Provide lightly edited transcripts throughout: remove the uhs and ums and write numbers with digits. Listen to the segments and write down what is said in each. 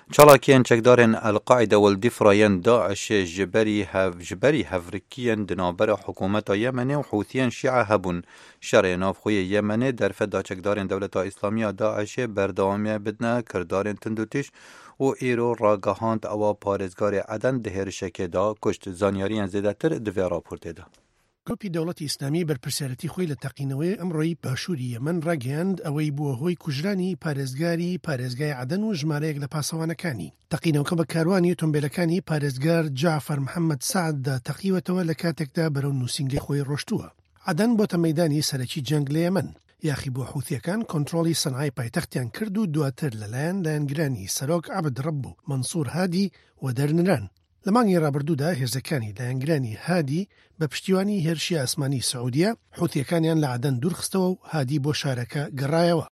چالاکیان چکدارن القاعده والدفراین داعش جبری هفرکیان دنابر حکومت یمن و حوثیان شیعه هبون شر ناف خوی یمن در فدا چکدارن دولت اسلامی داعش بردوامی بدنا کردارن تندوتش و ایرو راگهاند او پارزگار عدن دهر شکدا کشت زانیاریان زیدتر دوی راپورت دا. گروپی دولت اسلامی برپرسیارەتی خۆی لە تەقینەوەی ئەمڕۆی باشووری یەمەن ڕاگەیاند ئەوەی بووە هۆی کوژرانی پارێزگای عەدەن و ژمارەیەک لە پاسەوانەکانی. تەقینەوەکە بە کاروانی ئۆتۆمبیلەکانی پارێزگار جعفەر محەممەد سعددا تەقیوەتەوە لە کاتێکدا بەرەو نووسینگەی خۆی ڕۆشتووە. عەدەن بۆتە مەیدانی سەرەکی جەنگ لە یەمەن. یاخی بۆ حوثیەکان کۆنتڕۆڵی سەنعای پایتەختیان کرد و دواتر لەلایەن لایەنگرانی سەرۆک عەبدڕەب و مەنسوور هادی و دەرنران. لە مانگی ڕابردوودا هێرزەکانی لایەنگرانی هادی بە پشتیوانی هێرشی ئاسمانی سعودیە حوثیەکانیان لە عەدەن دوورخستەوە و هادی بۆ شارەکە گەڕایەوە.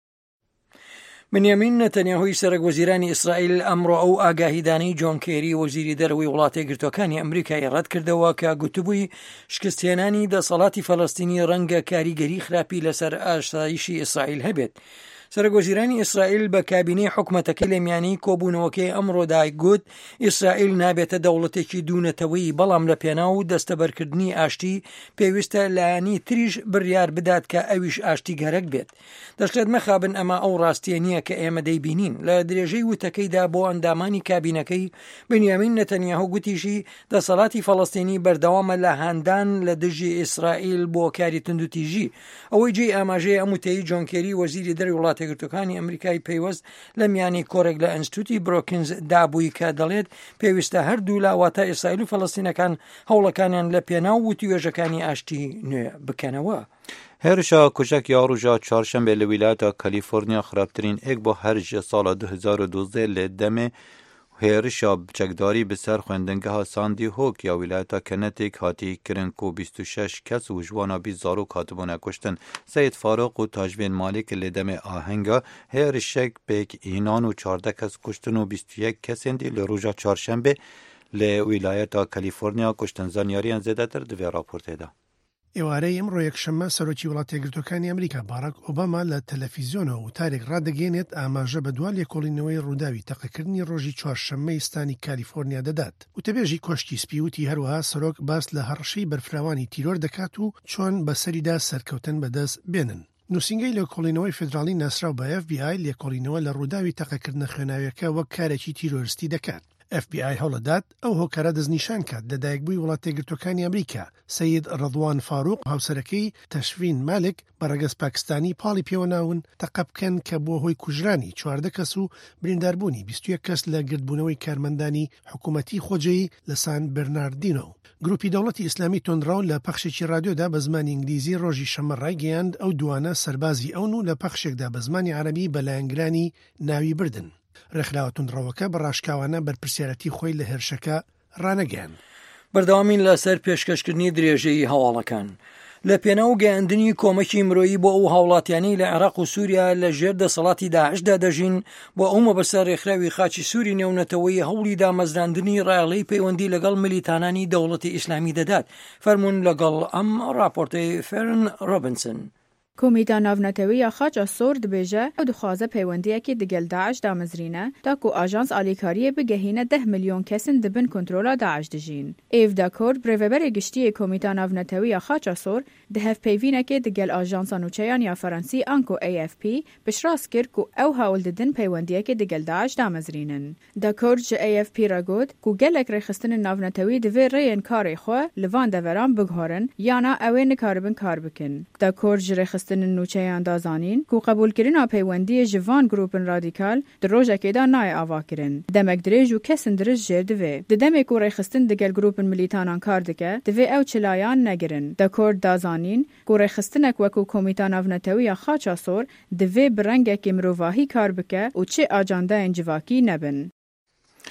بنیامین نەتەنیاهوی سەرۆکوەزیرانی ئیسرائیل ئەمڕۆ ئەو ئاگاهیدانەی جۆن کێری وەزیری دەرەوەی وڵاتە یەکگرتووەکانی ئەمریکای ڕەت کردەوە کە گوتبووی شکستهێنانی دەسەڵاتی فەڵەستینی ڕەنگە کاریگەری خراپی لەسەر ئاشایشی ئیسرائیل هەبێت. سەرۆکوەزیرانی ئیسرائیل بە کابینەی حکومەتەکەی لە میانەی کۆبوونەوەکەی ئەمڕۆدا گوت ئیسرائیل نابێتە دەوڵەتێکی دوونەتەوەی بەڵام لە پێناو دەستەبەرکردنی ئاشتی پێویستە لایەنی تریش بڕیار بدات کە ئەویش ئاشتی گەرەک بێت. دەشێت مەخابن ئەمە ئەو ڕاستیە نییە کە ئێمە دەیبینین. لە درێژەی وتەکەیدا بۆ ئەندامانی کابینەکەی بنیامین نەتەنیاهو گوتیشی دەسەڵاتی فەڵەستینی بەردەوامە لە هاندان لە دژی ئیسرائیل بۆ کاری تندوتیژی. ئەوەی جێی ئاماژەی ئەموتەی جۆن کێری وەزیری دەرەوەی وڵاتە یەکگرتووەکانی ئەمریکای پەیوەست لە میانی کۆڕێک لە ئینستیتوتی بروکینز دابووی کە دەڵێت پێویستە هەردوو لاواتە ئیسرائیل و فەڵەستینەکان هەوڵەکانیان لە پێناو وتیوێژەکانی ئاشتی نوێ بکەنەوە. هێرشا کوچک یا ڕۆژە چهارشەمبێ لە ویلایەتە کالیفۆرنیا خراپترین ئێک بۆ هەرژە ساڵە 2012 لە دەمێ هێرشا چەکداری بەسەر خوێندنگەها ساندی هۆک یا ویلایەتە کەنەتێک هاتی کرن و 26 کەس و ژوانا 20 زارۆک هاتبوونە کوشتن. سید فاروق و تاجبین مالک لە دەمێ ئاهەنگە هێرشێک پێک ئینان و 14 کەس کوشتن و 21 کەسێندی لە ڕۆژە چهارشەمبێ لە ویلایەتە کالیفۆرنیا کوشتن زانیاریان زێدەتر دوێ راپۆرتێدا. ئێوارەی ئەمڕۆ یەکشەممە سەرۆکی وڵاتە یەکگرتووەکانی ئەمریکا باراک ئۆباما لە تەلەڤیزیۆنەوە وتارێک ڕادەگەێنێت ئاماژە بە دوای لێکۆڵینەوەی ڕووداوی تەقەکردنی ڕۆژی چوارشەممەی ستانی کالیفۆرنیا دەدات. وتەبێژی کۆشتی سپی وتی هەروەها سەرۆک باس لە هەڕەشەی بەرفراوانی تیرۆر دەکات و چۆن بەسەریدا سەرکەوتن بەدەست بێنن. نووسینگەی لێکۆڵینەوەی فێدراڵی ناسراو بە FBI لێکۆڵینەوە لە ڕووداوی تەقەکردنە خوێناویەکە وەک کارێکی تیرۆریستی دەکات. FBI هەوڵەدات ئەو هۆکارە دەستنیشان کات لە دایکبووی وڵاتە یەکگرتووەکانی ئەمریکا. سید ڕەضوان فاروق هاوسەرەکەی تەشفین مالک بە ڕەگەز پاکستانی پاڵی پێوە ناون تەقە بکەن کە بۆ هۆی کوژرانی 14 کەس و برینداربوونی 21 کەس لە گردبوونەوەی کارمەندانی حکوومەتی خۆجەیی لە سان بەرناردینۆ. گروپی دەوڵەتی ئیسلامی تۆندڕاو لە پەخشێکی رادیۆدا بە زمانی ئینگلیزی ڕۆژی شەمە ڕایگەیاند ئەو دوانە سەربازی ئەون و لە پەخشێکدا بە زمانی عەرەبی بە لایەنگرانی ناوی بردن. ڕێکخراوە تۆندڕەوەکە بە ڕاشکاوانە بەرپرسیارەتی خۆی لە هێرشەکە ڕانەگەیاند. بەردەوامین لەسەر پێشکەشکردنی درێژەی هەواڵەکان. لە پێناو گەیاندنی کۆمەکی مرۆیی بۆ ئەو هاوڵاتیانەی لە عێراق و سووریا لە ژێر دەسەڵاتی داعشدا دەژین بۆ ئەو مەبەستە ڕێکخراوی خاچی سووری نێونەتەوەی هەوڵی دامەزراندنی ڕایەڵەی پەیوەندی لەگەڵ ملیتانانی دەوڵەتی ئیسلامی دەدات. فەرموون لەگەڵ ئەم راپۆرتەی فێرن ڕۆبنسن. کۆمیتا ناونەتەوەیە خاچە سۆر دبێژە ئەو دخوازە پەیوەندیەکی دگەل داعش دامەزرینە تاکو ئاژانس ئالیکاریە بگەهینە 10 ملیۆن کەسن دبن کۆنترۆلا داعش دژین. ئێڤدا کۆرد برێڤەبەرێ گشتیە کۆمیتا ناونەتەوەیە خاچە سۆر دهەف پەیڤینەکێ دگەل ئاژانسا نوچەیان یا فەرەنسی ئانکۆ AFP پشراس کرد و ئەو هاول ددن پەیوەندیەکی دگەل داعش دامەزرینن. دا کۆرد جە AFP ڕگوت کو گەلێک ڕێخستن ناونەتەوەی دەوێ ڕێیەن کارێ خۆ لەوان دەڤەران بگهۆرن یانا ئەوێ نکاربن کار بکن. دا کۆرد ڕێخستن نوچەیان دازانین کو قبولکردنا پەیوەندی ژڤان گروپن رادیکال دڕۆژەکێدا نایە ئاواکردن. دەمەک درێژ و کەسن درست ژێر دەوێ. دەمێک و ڕێخستن دگەل گروپن ملیتانان کار دکە دەوێ ئەو چلایان نەگرن. دا کۆرد دازانین کو ڕێخستنێک وەکو کۆمیتا ناونەتەوەیە خاچە سۆر دەوێ بڕەنگێکی مرۆڤاهی کار بکە و چێ ئاجاندایان جڤاکی نەبن.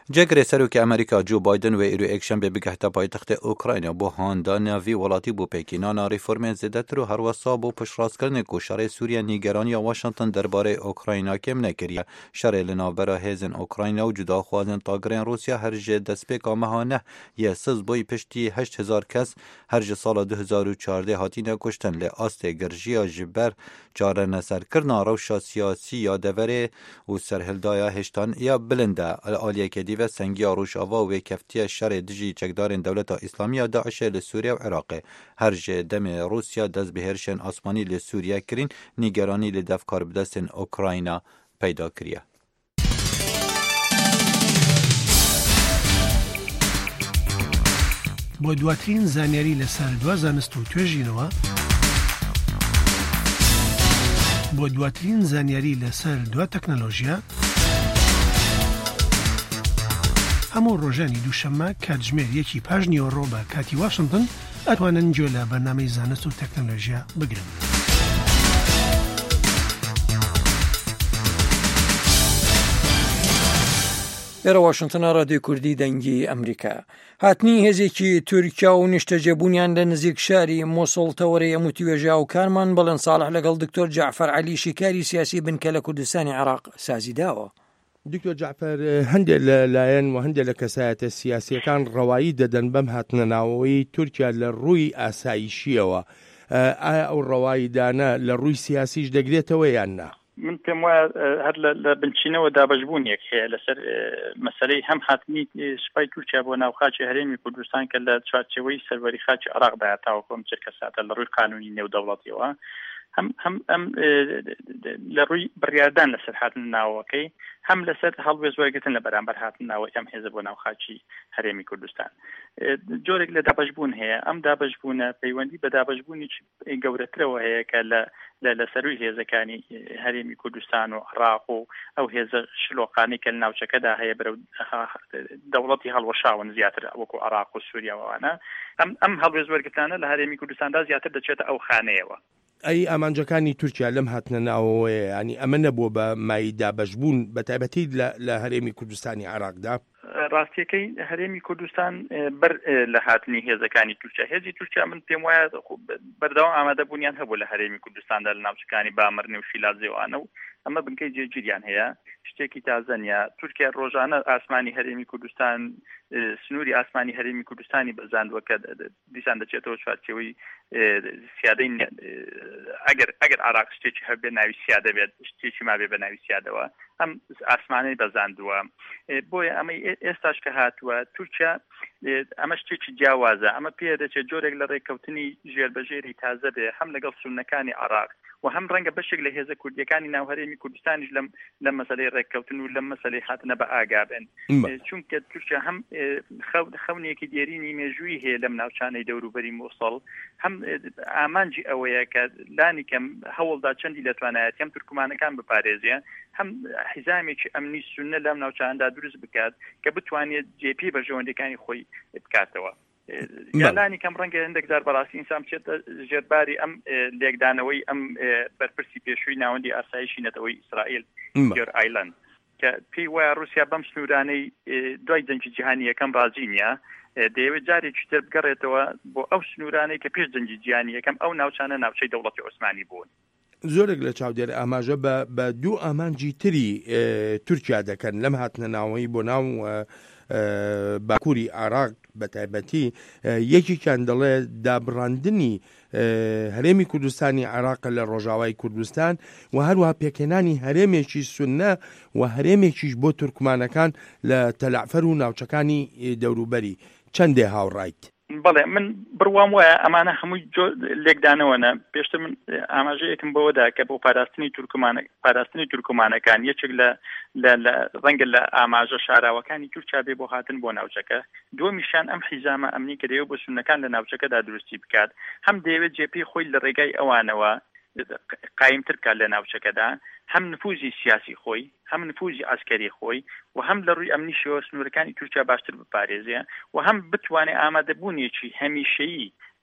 جگری سروک امریکا جو بایدن و ایرو اکشن به بگهتا پایتخت اوکراین بو هاندا ناوی ولاتی بو پیکینانا ریفورم زیدتر و هر وسا بو پشراس کردن کو شر سوریه نیگرانی واشنگتن درباره اوکراین کم نکریه شر لنابرا هیزن اوکراین و جدا خوازن تاگرین روسیا هرج دست پیکا مهانه یه سز بوی پشتی 8000 کس هرج سال 2014 هاتینه کشتن لی آست گرژیا جبر چاره نسر کرنا روشا سیاسی یا دوره و سرهلدایا هشتان یا بلنده آلیه کدی و سنگی آروش آوا و کفتی شر دجی چکدارین دولت اسلامی داعش لسوریه و عراق هرج دم روسیا دست بهرشن آسمانی لسوریه کرین نیگرانی لدفکار بدستن اوکراین پیدا کریه. بۆ دواترین زانیاری لەسەر دوا زانست و توێژینەوە بۆ دواترین زانیاری لەسەر دوا تەکنەلۆژیا هەموو ڕۆژانی دووشەممە کاتژمێر 1 پاش نیوەڕۆ بە کاتی واشنگتن ئەتوانن گوێ لە بەرنامەی زانست و تەکنەلۆژیا بگرن. ئێرە واشنگتنە ڕادیۆی کوردی دەنگی ئەمریکا. هاتنی هێزێکی تورکیا و نیشتەجێبوونیان لە نزیک شاری مۆسڵ تەوەرەی ئەموتیوێژا و کارمان بەڵێن ساڵح لەگەڵ دکتۆر جعفەر عەلی شیکاری سیاسی بنکە لە کوردستانی عێراق سازی داوە. دکتۆر جعفەر هەندێک لایەن و هەندێک لە کەسایەتە سیاسیەکان ڕەوایی دەدەن بەم هاتنەناوەوەی تورکیا لە ڕووی ئاسایشیەوە. ئایا ئەو ڕەواییدانە لە ڕووی سیاسیش دەگرێتەوە یان نا؟ من پێم وایە هەر لە بنچینەوە دابەشبوونیەک هەیە لەسەر مەسەلەی هەم هاتنی سوپای تورکیا بۆ ناوخاچی هەرێمی کوردستان کە لە چوارچێوەی سەروەری خاچی عێراقدا تاوەکۆم چ کەساتە لە ڕووی قانونی نێودەوڵەتیەوە هەم لە ڕووی بڕیاردان لەسەر هاتن ناوەکەی هەم لەسەر هەڵوێزوەرگرتن لە بەرامبەر هاتن ناوە ئەم هێزە بۆ ناوخاچی هەرێمی کوردستان جۆرێک لە دابەشبوون هەیە. ئەم دابەشبوونە پەیوەندی بە دابەشبوونی گەورەترەوە هەیە کە لە سەروی هێزەکانی هەرێمی کوردستان و عێراق و ئەو هێزە شلۆقانی کە لە ناوچەکەدا هەیە بەرەو دەوڵەتی هەڵوەشاون زیاتر وەکو عێراق و سووریاوانە ئەم هەڵوێزوەرگرتانە لە هەرێمی کوردستاندا زیاتر دەچێتە ئەو خانەیەوە. ئەی ئامانجەکانی تورکیا لەم هاتنە ناوەوەیە ینی ئەمە نەبووە بە مای دابەشبوون بە تایبەتی لە هەرێمی کوردستانی عێراقدا؟ ڕاستیەکەی هەرێمی کوردستان بەر لە هاتنی هێزەکانی تورکیا هێزی تورکیا من پێم وایە بەردەوام ئامادەبوونیان هەبوو لە هەرێمی کوردستاندا لە ناوچەکانی بامەرنێ و شیلازێوانە و ئەمە بنکەی جێگیریان هەیە شتێکی تازە نیە. تورکیا ڕۆژانە ئاسمانی هەرێمی کوردستان سنووری ئاسمانی هەرێمی کوردستانی بەزاندووە کە دیسان دەچێتەوە چوارچێوەی سیادەی ئەگەر عێراق شتێکی هەبێ ناوی سیادە بێت شتێکی مابێ بە ناوی سیادەوە ئەم ئاسمانەی بەزاندووە. بۆیە ئەمەی ئێستاش کە هاتووە تورکیا ئەمە شتێکی جیاوازە ئەمە پێ دەچێت جۆرێک لە ڕێککەوتنی ژێربەژێری تازە بێ هەم لەگەڵ سونەکانی عێراق و هەم ڕەنگە بەشێک لە هێزە کوردیەکانی ناوهەرێمی کوردستانیش لەم مەسەلەی ڕێککەوتن و لەم مەسەلەی هاتنە بە ئاگابن چونکە تورکیا هەم خەونێکی دێرینی مێژووی هەیە لەم ناوچانەی دەوروبەری مۆسڵ هەم ئامانجی ئەوەیە کە لانی کەم هەوڵدا چەندی دەتوانایەت هەم تورکمانەکان بپارێزیە هەم حیزامێکی ئەمنی سونە لەم ناوچاندا دروست بکات کە بتوانێت جێپی بەژەوەندەکانی خۆی بکاتەوە. یالانی کەم ڕەنگە هەندێکجار بەڕاستی ئینسان بچێتە ژێرباری ئەم لێکدانەوەی ئەم بەرپرسی پێشووی ناوەندی ئاسایشی نەتەوەی ئیسرائیل گێر ئایلند کە پێی وایە رووسیا بەم سنوورانەی دوای جەنگی جیهانی یەکەم ڕازی نییە دەیەوێت جارێکی تر بگەڕێتەوە بۆ ئەو سنوورانەی کە پێش جەنگی جیهانی یەکەم ئەو ناوچانە ناوچەی دەوڵەتی عوسمانی بوون. زۆرێک لە چاودێر ئاماژە بە دوو ئامانجی تری تورکیا دەکەن لەم هاتنە ناوەی بۆ ناو باکووری عێراق بە تایبەتی یەکێکیان دەڵێ دابڕاندنی هەرێمی کوردستانی عێراق لە ڕۆژاوای کوردستان و هەروەها پێکهێنانی هەرێمێکی سونە و هەرێمێکیش بۆ تورکمانەکان لە تەلعفەر و ناوچەکانی دەوروبەری چەندێ هاوڕایت. بەڵێ من بڕوام وایە ئەمانە هەمووی لێکدانەوەنە پێشتر من ئاماژەیەکم بەوەدا کە بۆ پاراستنی تورکمانەکان یەکێک لە ڕەنگە لە ئاماژە شاراوەکانی تورکیا بێ بۆ هاتن بۆ ناوچەکە دووەمیشان ئەم حیزامە ئەمنی کە دەیەوێت بۆ سونەکان لە ناوچەکەدا دروستی بکات هەم دەیەوێت جێپی خۆی لە ڕێگای ئەوانەوە قایمتر کات لە ناوچەکەدا هەم نفوزی سیاسی خۆی هەم نفوزی ئاسکەری خۆی و هەم لە ڕووی ئەمنی شێوە سنوورەکانی تورکیا باشتر بپارێزیە و هەم بتوانێت ئامادەبوونێکی هەمیشەیی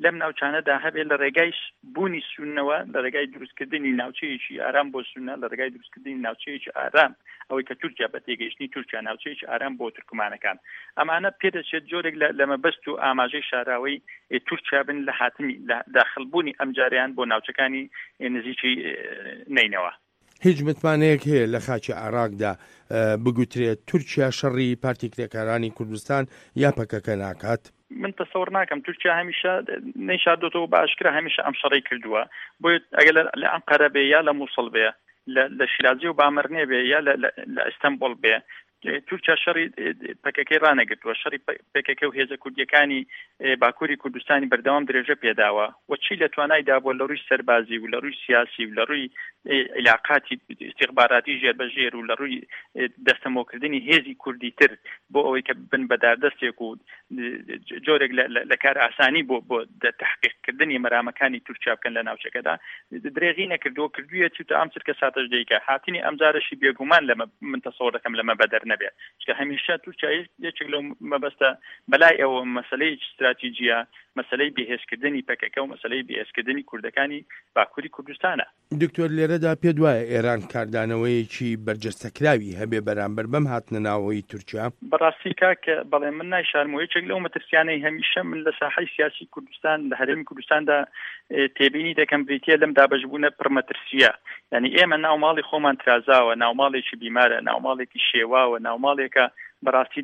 لەم ناوچانەدا هەبێت لە ڕێگای بوونی سونەوە لە ڕێگای دروستکردنی ناوچەیەکی ئارام بۆ سونە لە ڕێگای دروستکردنی ناوچەیەکی ئارام ئەوەی کە تورکیا بە تێگەیشتنی تورکیا ناوچەیەکی ئارام بۆ تورکمانەکان ئەمانە پێدەچێت جۆرێک لە مەبەست و ئاماژەی شاراوەی تورکیا بن لە هاتنی داخلبوونی ئەم جاریان بۆ ناوچەکانی نزیکی نینەوە. هیچ متمانەیەک هەیە لە خاچی عێراقدا بگوترێت تورکیا شەڕی پارتی کرێکارانی کوردستان یا پەکەکە ناکات؟ من تەسەوڕ ناکەم تورکیا هەمیشە نەیشاردۆتەوە بە ئاشکرا هەمیشە ئەم شەڕی کردووە بۆیە ئەگەر لە ئەنقەرە بێ یا لە مووسڵ بێ لە شیرازی و بامەرنێ بێ یا لە ئەستەمبۆڵ بێ تورکیا شەڕی پەکەکەی ڕانەگرتووە شەڕی پەکەکە و هێزە کوردیەکانی باکووری کوردستانی بەردەوام درێژە پێداوە و چی لە توانایدا بۆ لە ڕووی سەربازی و لە ڕووی سیاسی و لە ڕووی علاقاتی استخباراتی ژێربەژێر و لە ڕووی دەستەمۆکردنی هێزی کوردی تر بۆ ئەوەی کە بن بەداردەستێک و جۆرێک لە کار ئاسانی بۆ تحقیقکردنی مەرامەکانی تورکیا بکەن لە ناوچەکەدا درێغی نەکردووە کردوویە چوتە ئەم چرکە ساتەش دەیکە هاتنی ئەمجارەشی بێگومان لە من تەسەوڕ دەکەم لەمە بەدەر نەبێت چکە هەمیشە تورکیا یەکێک لەو مەبەستە بەلای ئەوە مەسەلەی استراتیجیە مەسەلەی بەهێزکردنی پەکەکە و مەسەلەی بەهێزکردنی کوردەکانی باکووری کوردستانە. دکتۆر لێرەدا پێ دوایە ئێران کاردانەوەیەکی بەرجەستەکراوی هەبێ بەرامبەر بەم هاتنە ناوەوەی تورکیا؟ بەڕاستی کاکە بەڵێ من نایشارمەوە یەکێک لەو مەترسیانەی هەمیشە من لە ساحەی سیاسی کوردستان لە هەرێمی کوردستاندا تێبینی دەکەم بریتیە لەم دابەشبوونە پڕمەترسیە یعنی ئێمە ناوماڵی خۆمان ترازاوە ناوماڵێکی بیمارە ناوماڵێکی شێواوە ناوماڵێکە بەڕاستی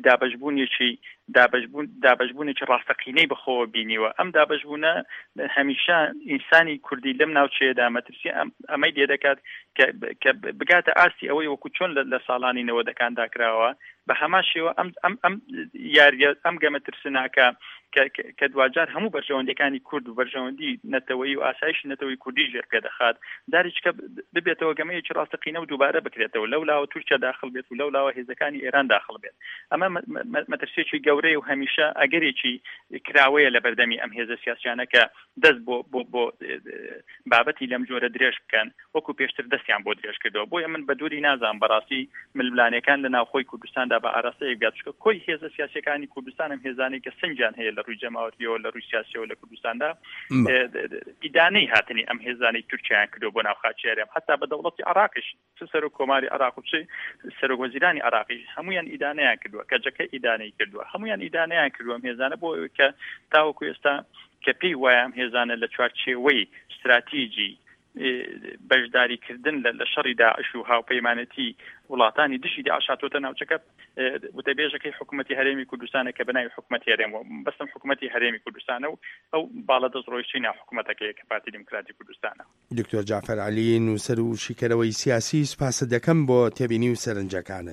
دابەشبوونێکی ڕاستەقینەی بەخۆوە بینیوە ئەم دابەشبوونە هەمیشە ئینسانی کوردی لەم ناوچەیەدا مەترسی ئەمەی دێ دەکات کە بگاتە ئاستی ئەوەی وەکو چۆن لە ساڵانی 90ەکان داکراوە بە هەمان شێوە ئەم یاریە ئەم گەمەترسناکە کە دوجار هەموو بەرژەوەندەکانی کورد و بەرژەوەندی نەتەوەی و ئاسایشی نەتەوەی کوردی ژێر پێدەخات داریچکە ببێتەوە گەمەیەکی ڕاستەقینە و دووبارە بکرێتەوە لەولاوە تورکیا داخل بێت و لەولاوە هێزەکانی ئێران داخل بێت ئەمە مەترسێکی گەورەی و هەمیشە ئەگەرێکی کراوەیە لە بەردەمی ئەم هێزە سیاسیانە کە دەست بۆ بابەتی لەم جۆرە درێژ بکەن وەکو پێشتر دەستیان بۆ درێژ کردەوە بۆیە من بە دووری نازانم بەڕاستی ململانەکان لە ناوخۆی کوردستاندا بە ئاراستەیەک بێتچکە کۆی هێزە سیاسیەکانی کوردستان ئەم هێزانەی کە سنجیان هەیە لە ڕووی جەماوەتیەوە لە ڕووی سیاسیەوە لە کوردستاندا ئیدانەی هاتنی ئەم هێزانەی تورکیایان کردو بۆ ناو خاچێرێم حتا بە دەوڵەتی عێراقیش سەر و کۆماری عێراق و سەرۆکوەزیرانی عێراقیش هەمویان ئیدانەیان کردووە کەجەکە ئیدانەی کردووە هەمویان ئیدانەیان کردووە ئەم هێزانە بۆ کە تاوەکو ئێستا کە پێی وایە ئەم هێزانە لە چوارچێوەی استراتیجی بەشداریکردن لە شەڕی داعش و هاوپەیمانەتی وڵاتانی دشی داعشاتۆتە ناوچەکە وتەبێژەکەی حکوومەتی هەرێمی کوردستانە کە بەناوی حکوومەتی هەرێم و بەستم حکوومەتی هەرێمی کوردستانە و ئەو باڵەدەست ڕۆیشتوی ناو حکوومەتەکەی کە پارتی دیموکراتی کوردستانە. دکتۆر جعفەر عەلی نووسەر و شیکەرەوەی سیاسی سوپاسە دەکەم بۆ تێبینی و سەرنجەکانت.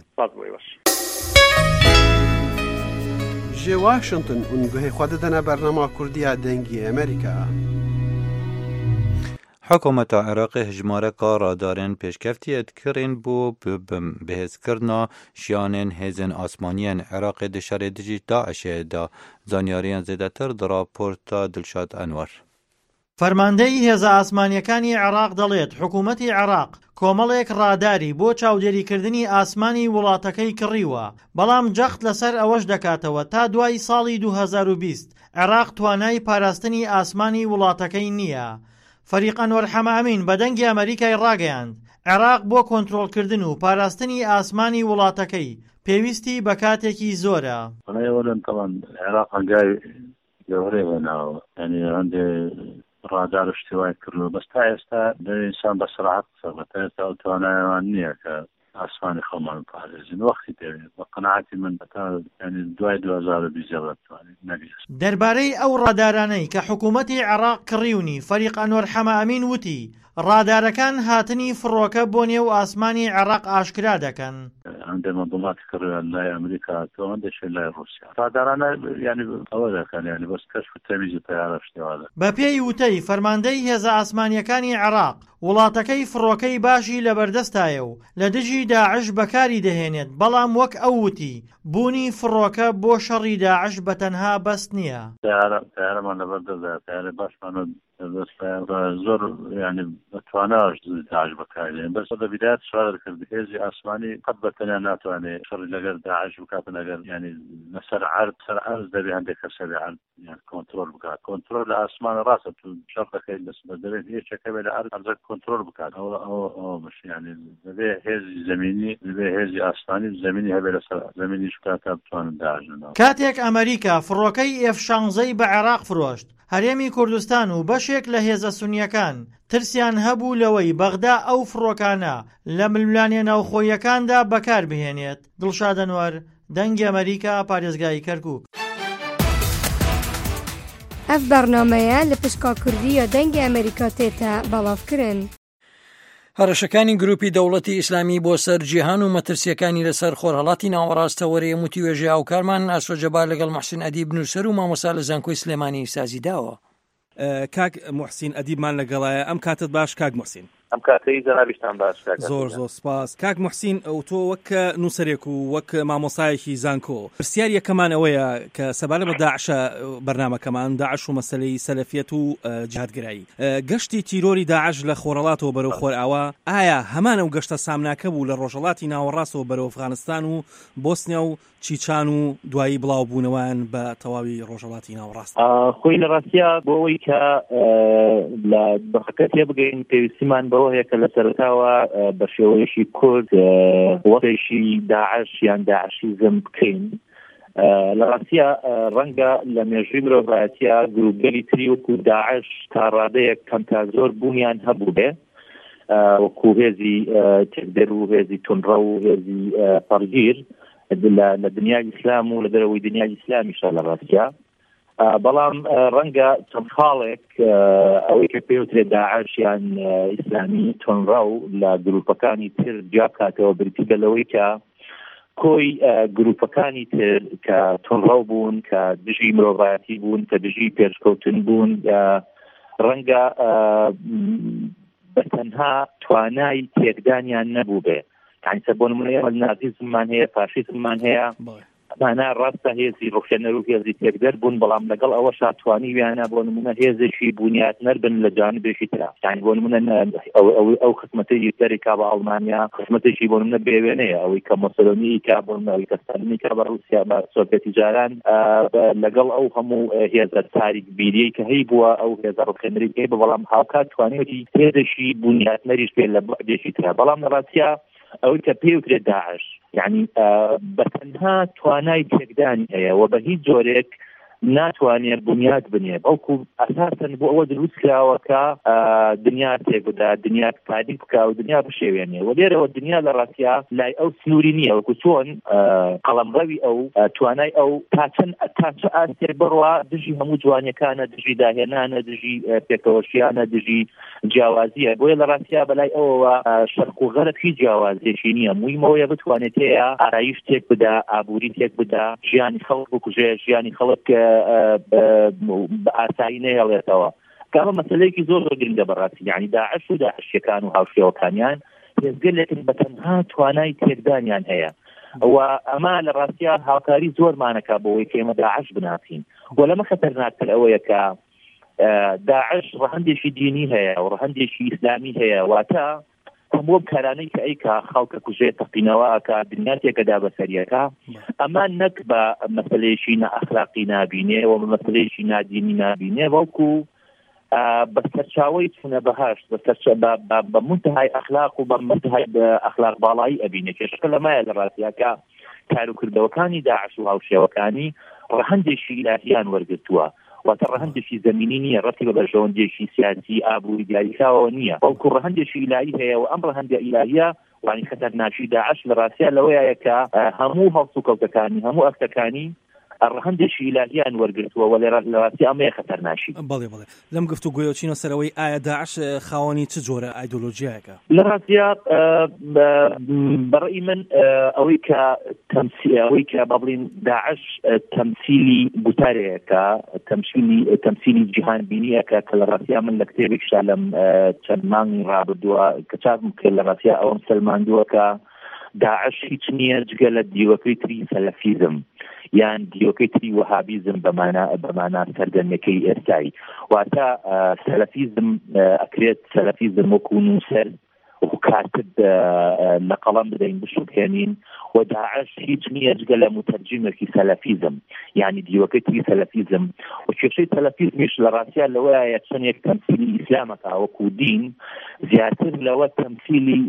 ji Washington û guhê xwe didine bernama Kurdiya dengî Amerîka. حکومتا عراق هجمارکا رادارن پیشکفتیت کرین بو بهزکرنا شیانین هزن آسمانیان عراق دشار دجی داعشه دا زانیاریان زیدتر در راپورتا دلشاد انور. فەرماندەی هێزە ئاسمانیەکانی عێراق دەڵێت حکوومەتی عێراق کۆمەڵێک ڕاداری بۆ چاودێریکردنی ئاسمانی وڵاتەکەی کڕیوە بەڵام جەخت لەسەر ئەوەش دەکاتەوە تا دوای ساڵی 2020 عێراق توانای پاراستنی ئاسمانی وڵاتەکەی نییە. فەریق ئەنوەر حەمامین بە دەنگی ئەمریکای ڕاگەیاند عێراق بۆ کۆنتڕۆڵکردن و پاراستنی ئاسمانی وڵاتەکەی پێویستی بە کاتێکی زۆرە. عێراق هەنگای گەورەی بەناوە ینی هەندێ ڕادار شتیوای کردو بەس تا ئێستا ئینسان بە سرعەت قسە تا ئێستا ئەو توانایەوان نییە کە ئاسمانی خۆمان پارێزین وەختی دەوێت بە قەناعەتی من بەتا ینی دوای 2020 بتوانین نەبیست. دەربارەی ئەو ڕادارانەی کە حکوومەتی عێراق کڕیونی فەریق ئەنوەر حەمامین وتی ڕادارەکان هاتنی فڕۆکە بۆ نێو ئاسمانی عێراق ئاشکرا دەکەن. هەندێک مەندوڵاتی کڕیان لای ئەمریکا هاتووە هەندێکیان لای ڕووسیا. ڕادارانە ینی ئەوە دەکەن ینی بەس کەشف و تەمیزی تەیارە شتێوە. بە پێی وتەی فەرماندەی هێزە ئاسمانیەکانی عێراق وڵاتەکەی فڕۆکەی باشی لەبەردەستایە و لە دژی داعش بەکاری دەهێنێت بەڵام وەک ئەو وتی بوونی فڕۆکە بۆ شەڕی داعش بەتەنها بەست نییە. تەیارەمان لەبەردەدا تەیارە باشمان زۆر ینی بەتواناش داعش بەکارێن بەس لە بیدایەت سوال کرد هێزی ئاسمانی قەت بەتەنیا ناتوانێت شەڕی لەگەر داعش بکاتن ئەگەر ینی لەسەر عەرض سەر عەرض دەبێ هەندێک کەس هەبێ عەرض يعني كنترول بكات كنترول لأسمان راسه شرطة كي بدري هي شكله لأرض كنترول بكات أو مش يعني ذي هذي زميني ذي هذي أسماني زميني هبل زميني شكاتها بتوان داعجنا کاتێک ئەمریکا فڕۆکەی F-16 بە عێراق فرۆشت هەرێمی کوردستان و بەشێک لە هێزە سونیەکان ترسیان هەبوو لەوەی بەغدا ئەو فڕۆکانە لە ململانێ ناوخۆیەکاندا بەکار بهێنێت. دڵشاد ئەنوەر، دەنگی ئەمریکا، پارێزگای کەرکووک. ئەف بەرنامەیە لە پشکا کوردیە دەنگی ئەمریکا تێتە بەڵاوکردن. هەڕەشەکانی گروپی دەوڵەتی ئیسلامی بۆ سەر جیهان و مەترسیەکانی لەسەر خۆرهەڵاتی ناوەڕاستەوەرەیە و توێژێ هاوکارمان ئاسۆجەبار لەگەڵ محسین ئەدیب نووسەر و مامۆستا لە زانکۆی سلێمانی سازی داوە. کاک محسین ئەدیبمان لەگەڵایە. ئەم کاتت باش کاک محسین. ئەم کاتەی جەنابیشتان باش. زۆر سپاس. کاک محسین، ئەو تۆ وەک نووسەرێک و وەک مامۆستایەکی زانکۆ پرسیار یەکەمان ئەوەیە کە سەبارە بە داعشە بەرنامەکەمان داعش و مەسەلەی سەلەفیەت و جیهادگرایی گەشتی تیرۆری داعش لە خۆرەڵاتەوە بەرەو خۆرئاوا ئایا هەمان ئەو گەشتە سامناکە بوو لە ڕۆژهەڵاتی ناوەڕاستەوە بەرەو ئەفغانستان و بۆسنیا و چیچان و دوایی بڵاو بوونەوەیان بە تەواوی ڕۆژهەڵاتی ناوەڕاست؟ خۆی لە ڕاستیا بۆ ئەوەی کە لە بەخەکە تێ بگەین پێویستیمان بەوە هەیە کە لە سەرەتاوە بە شێوەیەشی کورد وەختێکی داعش یان داعشیزم بکەین. لە ڕاستیا ڕەنگە لە مێژووی مرۆڤایەتیە گروپگەلی تری وەکو داعش تا ڕادەیەک کەم تا زۆر بوونیان هەبوو بێ، وەکو هێزی تێکدەر و هێزی تونڕە و هێزی پەڕگیر لە دنیای ئیسلام و لە دەرەوەی دنیای ئیسلامیشە لە ڕاستیا. بەڵام ڕەنگە چەند خاڵێک ئەوەی کە پێوترێت داعش یان ئیسلامی تونڕە و لە گروپەکانی تر جیا بکاتەوە بریتی بەلەوەی کە کۆی گروپەکانی تر کە تونڕە بوون، کە دژی مرۆڤایەتی بوون، کە دژی پێشکەوتن بوون، ڕەنگە بەتەنها توانای تێکدانیان نەبوو بێ. یعنی بۆ نمونە نازیزممان هەیە، فاشیزممان هەیە، مانا ڕاستە هێزی ڕۆشنەر و هێزی تێکدەر بوون، بەڵام لەگەڵ ئەوە شاتوانی ویانە بۆ نمونە هێزێکی بوونیاتنەر بن لە جانبێکی ترا. یعنی بۆ نمونە ئەو خزمەتەی دەریکا بە ئەڵمانیا خزمەتێکی بۆ نمونە بێوێنەیە، ئەوەی کە مۆسۆلینی کا بۆ نمونە ئەوەی کە ستالینی کا بە رووسیا بە سۆڤێتی جاران لەگەڵ ئەو هەموو هێزە تاریک بیریەی کە هەی بووە ئەو هێزە ڕۆشنەری هەیە، بەڵام هاوکات توانێتی هێزێکی بوونیاتنەریش بێت لە بەعدێکی ترا. بەڵام لە ڕاستیا ئەوەی کە پێوترێت داعش یعنی بەتەنها توانای تێکدانی هەیە و بە هیچ جۆرێک ناتوانێت بنیاد بنێ، بەڵکو ئەساسەن بۆ ئەوە دروست کراوە کە دنیا تێک بدا، دنیا تاریک بکە و دنیا بشێوێنێ. و لێرەوە دنیا لە ڕاستیا لای ئەو سنووری نییە، وەکو چۆن قەڵەمڕەوی ئەو توانای ئەو تا چ ئاستێک بڕوا دژی هەموو جوانیەکانە، دژی داهێنانە، دژی پێکەوەشیانە، دژی جیاوازیە. بۆیە لە ڕاستیا بەلای ئەوەوە شەرق و غەرب هیچ جیاوازیەکی نییە. مویمەوەیە بتوانێت هەیە ئارایش تێک بدا، ئابووری تێک بدا، ژیانی خەڵک بکوژێ، ژیانی خەڵک بە ئاسایی نەهێڵێتەوە. کامە مەسەلەیەکی زۆر گرنگە بەڕاستی. یعنی داعش و داعشیەکان و هاوشێوەکانیان هێزگەلێکن بەتەنها توانای تێکدانیان هەیە و ئەمە لە ڕاستیا هاوکاری زۆرمانەکە بۆەوەی کە ئێمە داعش بناسین. و لەمە خەتەرناکتر ئەوەیە کە داعش ڕەهەندێکی دینی هەیە و ڕەهەندێکی ئیسلامی هەیە، واتە هەموو کارانەی کە ئەیکا خەڵکە کوژێ تەقینەوەکە دنیا تێکەدا بەسەریەکە، ئەمان نەک بە مەسەلەیەکی نائەخلاقی نابینێ و بە مەسەلەیەکی نادینی نابینێ، بەڵکو بە سەرچاوەی چوونە بەهەشت بە منتەهای ئەخلاق و بە منتەهای ئەخلاق باڵایی ئەبینێ. کێشەکە لەمایە لە ڕاستیاکە کاروکردەوەکانی داعش و هاوشێوەکانی ڕەهەندێکی ئیلاهیان وەرگرتووە، واتە ڕەهەندێکی زەمینی نییە، ڕەتی بە بەرژەوەندێکی سیاسی ئابووری دیاریکراوە نییە، بەڵکو ڕەهەندێکی ئیلاهی هەیە و ئەم ڕەهەندە ئیلاهیە وانی خەتەرناکی داعش لە ڕاستیا لەوەیە کە هەموو هەڵس و کەوتەکانی هەموو ئەکتەکانی ڕەهەندێکی ئیلاهیان وەرگرتووە و لە ڕاستی ئەمەیە خەتەرناشی. بەڵێ لەم گفتوگۆیە چینە سەرەوەی ئایا داعش خاوەنی چ جۆرە ئایدۆلۆژیایەکە؟ لە ڕاستیا بەڕێی من ئەوەی کە بەڵین داعش تەمسیلی بوتارەیەکە، تەمسیلی جیهانبینیەکە کە لە ڕاستیا من لە کتێبێکشا لەم چەند مانگی ڕابردووە کە چاپم کرد لە ڕاستیا ئەوم سەلماندووە کە داعش هیچ نییە جگە لە دیوەکەی تری سەلەفیزم یان دیوەکەی تری وەهابیزم بەمانا سەردەمەکەی ئێستایی. واتە سەلەفیزم ئەکرێت سەلەفیزم وەکو نووسەر وكاتب لقلم بدين بشوكينين وداعش هيج نيجا لمترجمة في سلفيزم يعني ديوكتي سلفيزم وشيء سلفيزم مش لراسيا لو يتشن تمثيل إسلامك أو كودين زيادة لو تمثيل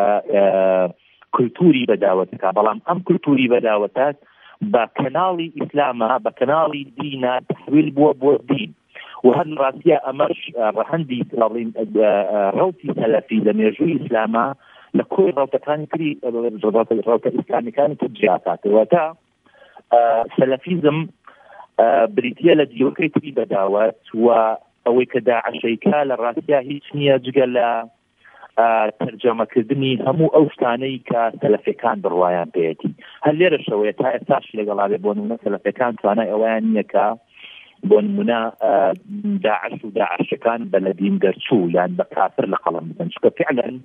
كلتوري بداوتك بلام أم كلتوري بداوتك بكنالي إسلاما بكنالي دينا تحويل بو دين وهل راسيا أمرش رهندي روتي سلفي لم يجوي إسلاما لكل روتا كان كري روتا إسلامي كانت تجياتات وتا سلفيزم بريتيا لديوكي تري بداوات وأوي كداعش شيكال الراسيا هيش نيا جغل ترجمة كردني همو أوشتاني كسلفيكان بروايان بيتي هل ليرا شوية تا إساش لقلابي بونونا سلفيكان توانا أوانيا بونمنا داعش وداعش كان بلدين قرشو يعني بكافر لقلم شكا فعلا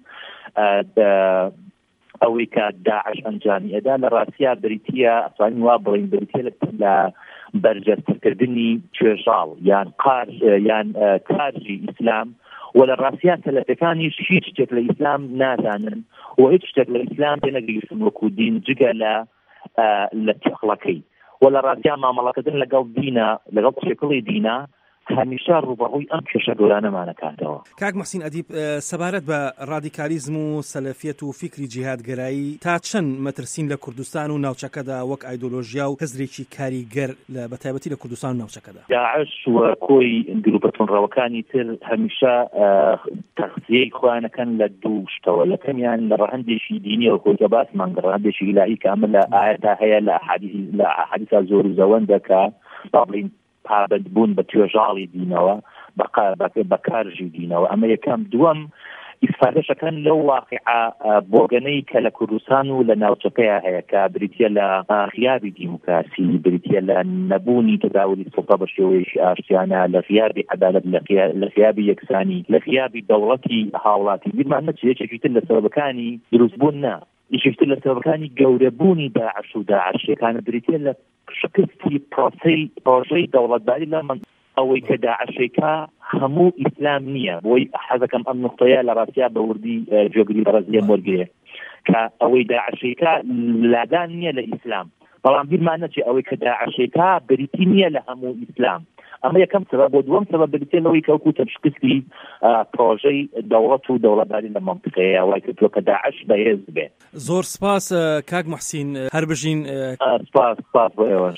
أوي كداعش أنجاني أدا لراسيا بريتيا أصاني وابرين بريتيا لبرجة كردني تشيرجال يعني كارجي إسلام ولا الراسيات سلفيكاني شيء شكل الإسلام نازانا وهيك شكل الإسلام بينقل يسموكو دين جقل لتخلقي ولا راسيا ما ملكتن لقل دينا لقل شكل دينا همیشه روبروی ام کشورانه معنا کردوا کاک محسین ادیب سەبارەت بە ڕادیکالیزم و سەلەفیەت و فکری جیهادگەرایی تا چەند مەترسین لە کوردستان و ناوچەکەدا وەک ئایدۆلۆژیا و حزرێکی کاریگەر لە بەتایبەتی لە کوردستان و ناوچەکەدا داعش و کۆی گروپە ڕەوەکانی تر هەمیشە تەخزیەی خۆیانەکەن لە دوو شتەوە لەکەمیان لە ڕەهەندێکی دینی و کۆکە باسمان ڕەهەندێکی ئیلاهی کامل لە ئاەتا هەیە لە ئەحادیثا زۆر و زەوەندە کە بڵین پابند بوون بە توێژاڵی دینەوە بەکارژی دینەوە ئەمە یەکەم دووەم ئیسفادەشەکەن لەو واقعە بۆگەنەی کە لە کوردستان و لە ناوچەکەیە هەیە کە بریتیە لە غیابی دیموکراسی بریتیە لە نەبوونی تداولی سوڵتە بە شێوەیەکی ئاشتیانە لە غیابی عەدالەت لە غیابی یەکسانی لە غیابی دەوڵەتی هاوڵاتی بیرمان نەچێت یەکێکی تر لە سەبەبەکانی دروستبوون نا یەکێکی تر لە سەبەبەکانی گەورەبوونی داعش و داعشەکانە بریتیە لە شکستی پرۆژەی دەوڵەتداری لە ئەوەی کە داعشێکا هەموو ئیسلام نییە بۆی حەزەکەم ئەم نقطەیە لە ڕاستیا بە وردی جۆگری بەڕێزیە وەرگێ کە ئەوەی داعشێکا لادان نییە لە ئیسلام بەڵام بیرمان نەچێ ئەوەی کە داعشێکا بریتی نییە لە هەموو ئیسلام ئەمە یەکەم سەبەب بۆ دووەم سەبەب بریتێ لەوەی کە وەکو تەشخیصی پرۆژەی دەوڵەت و دەوڵەتداری لە مەنتیقەیە وای کردووە کە داعش بەهێز بێ. زۆر سپاس کاک محسین هەر بژین. سپاس بۆ ئێوەش.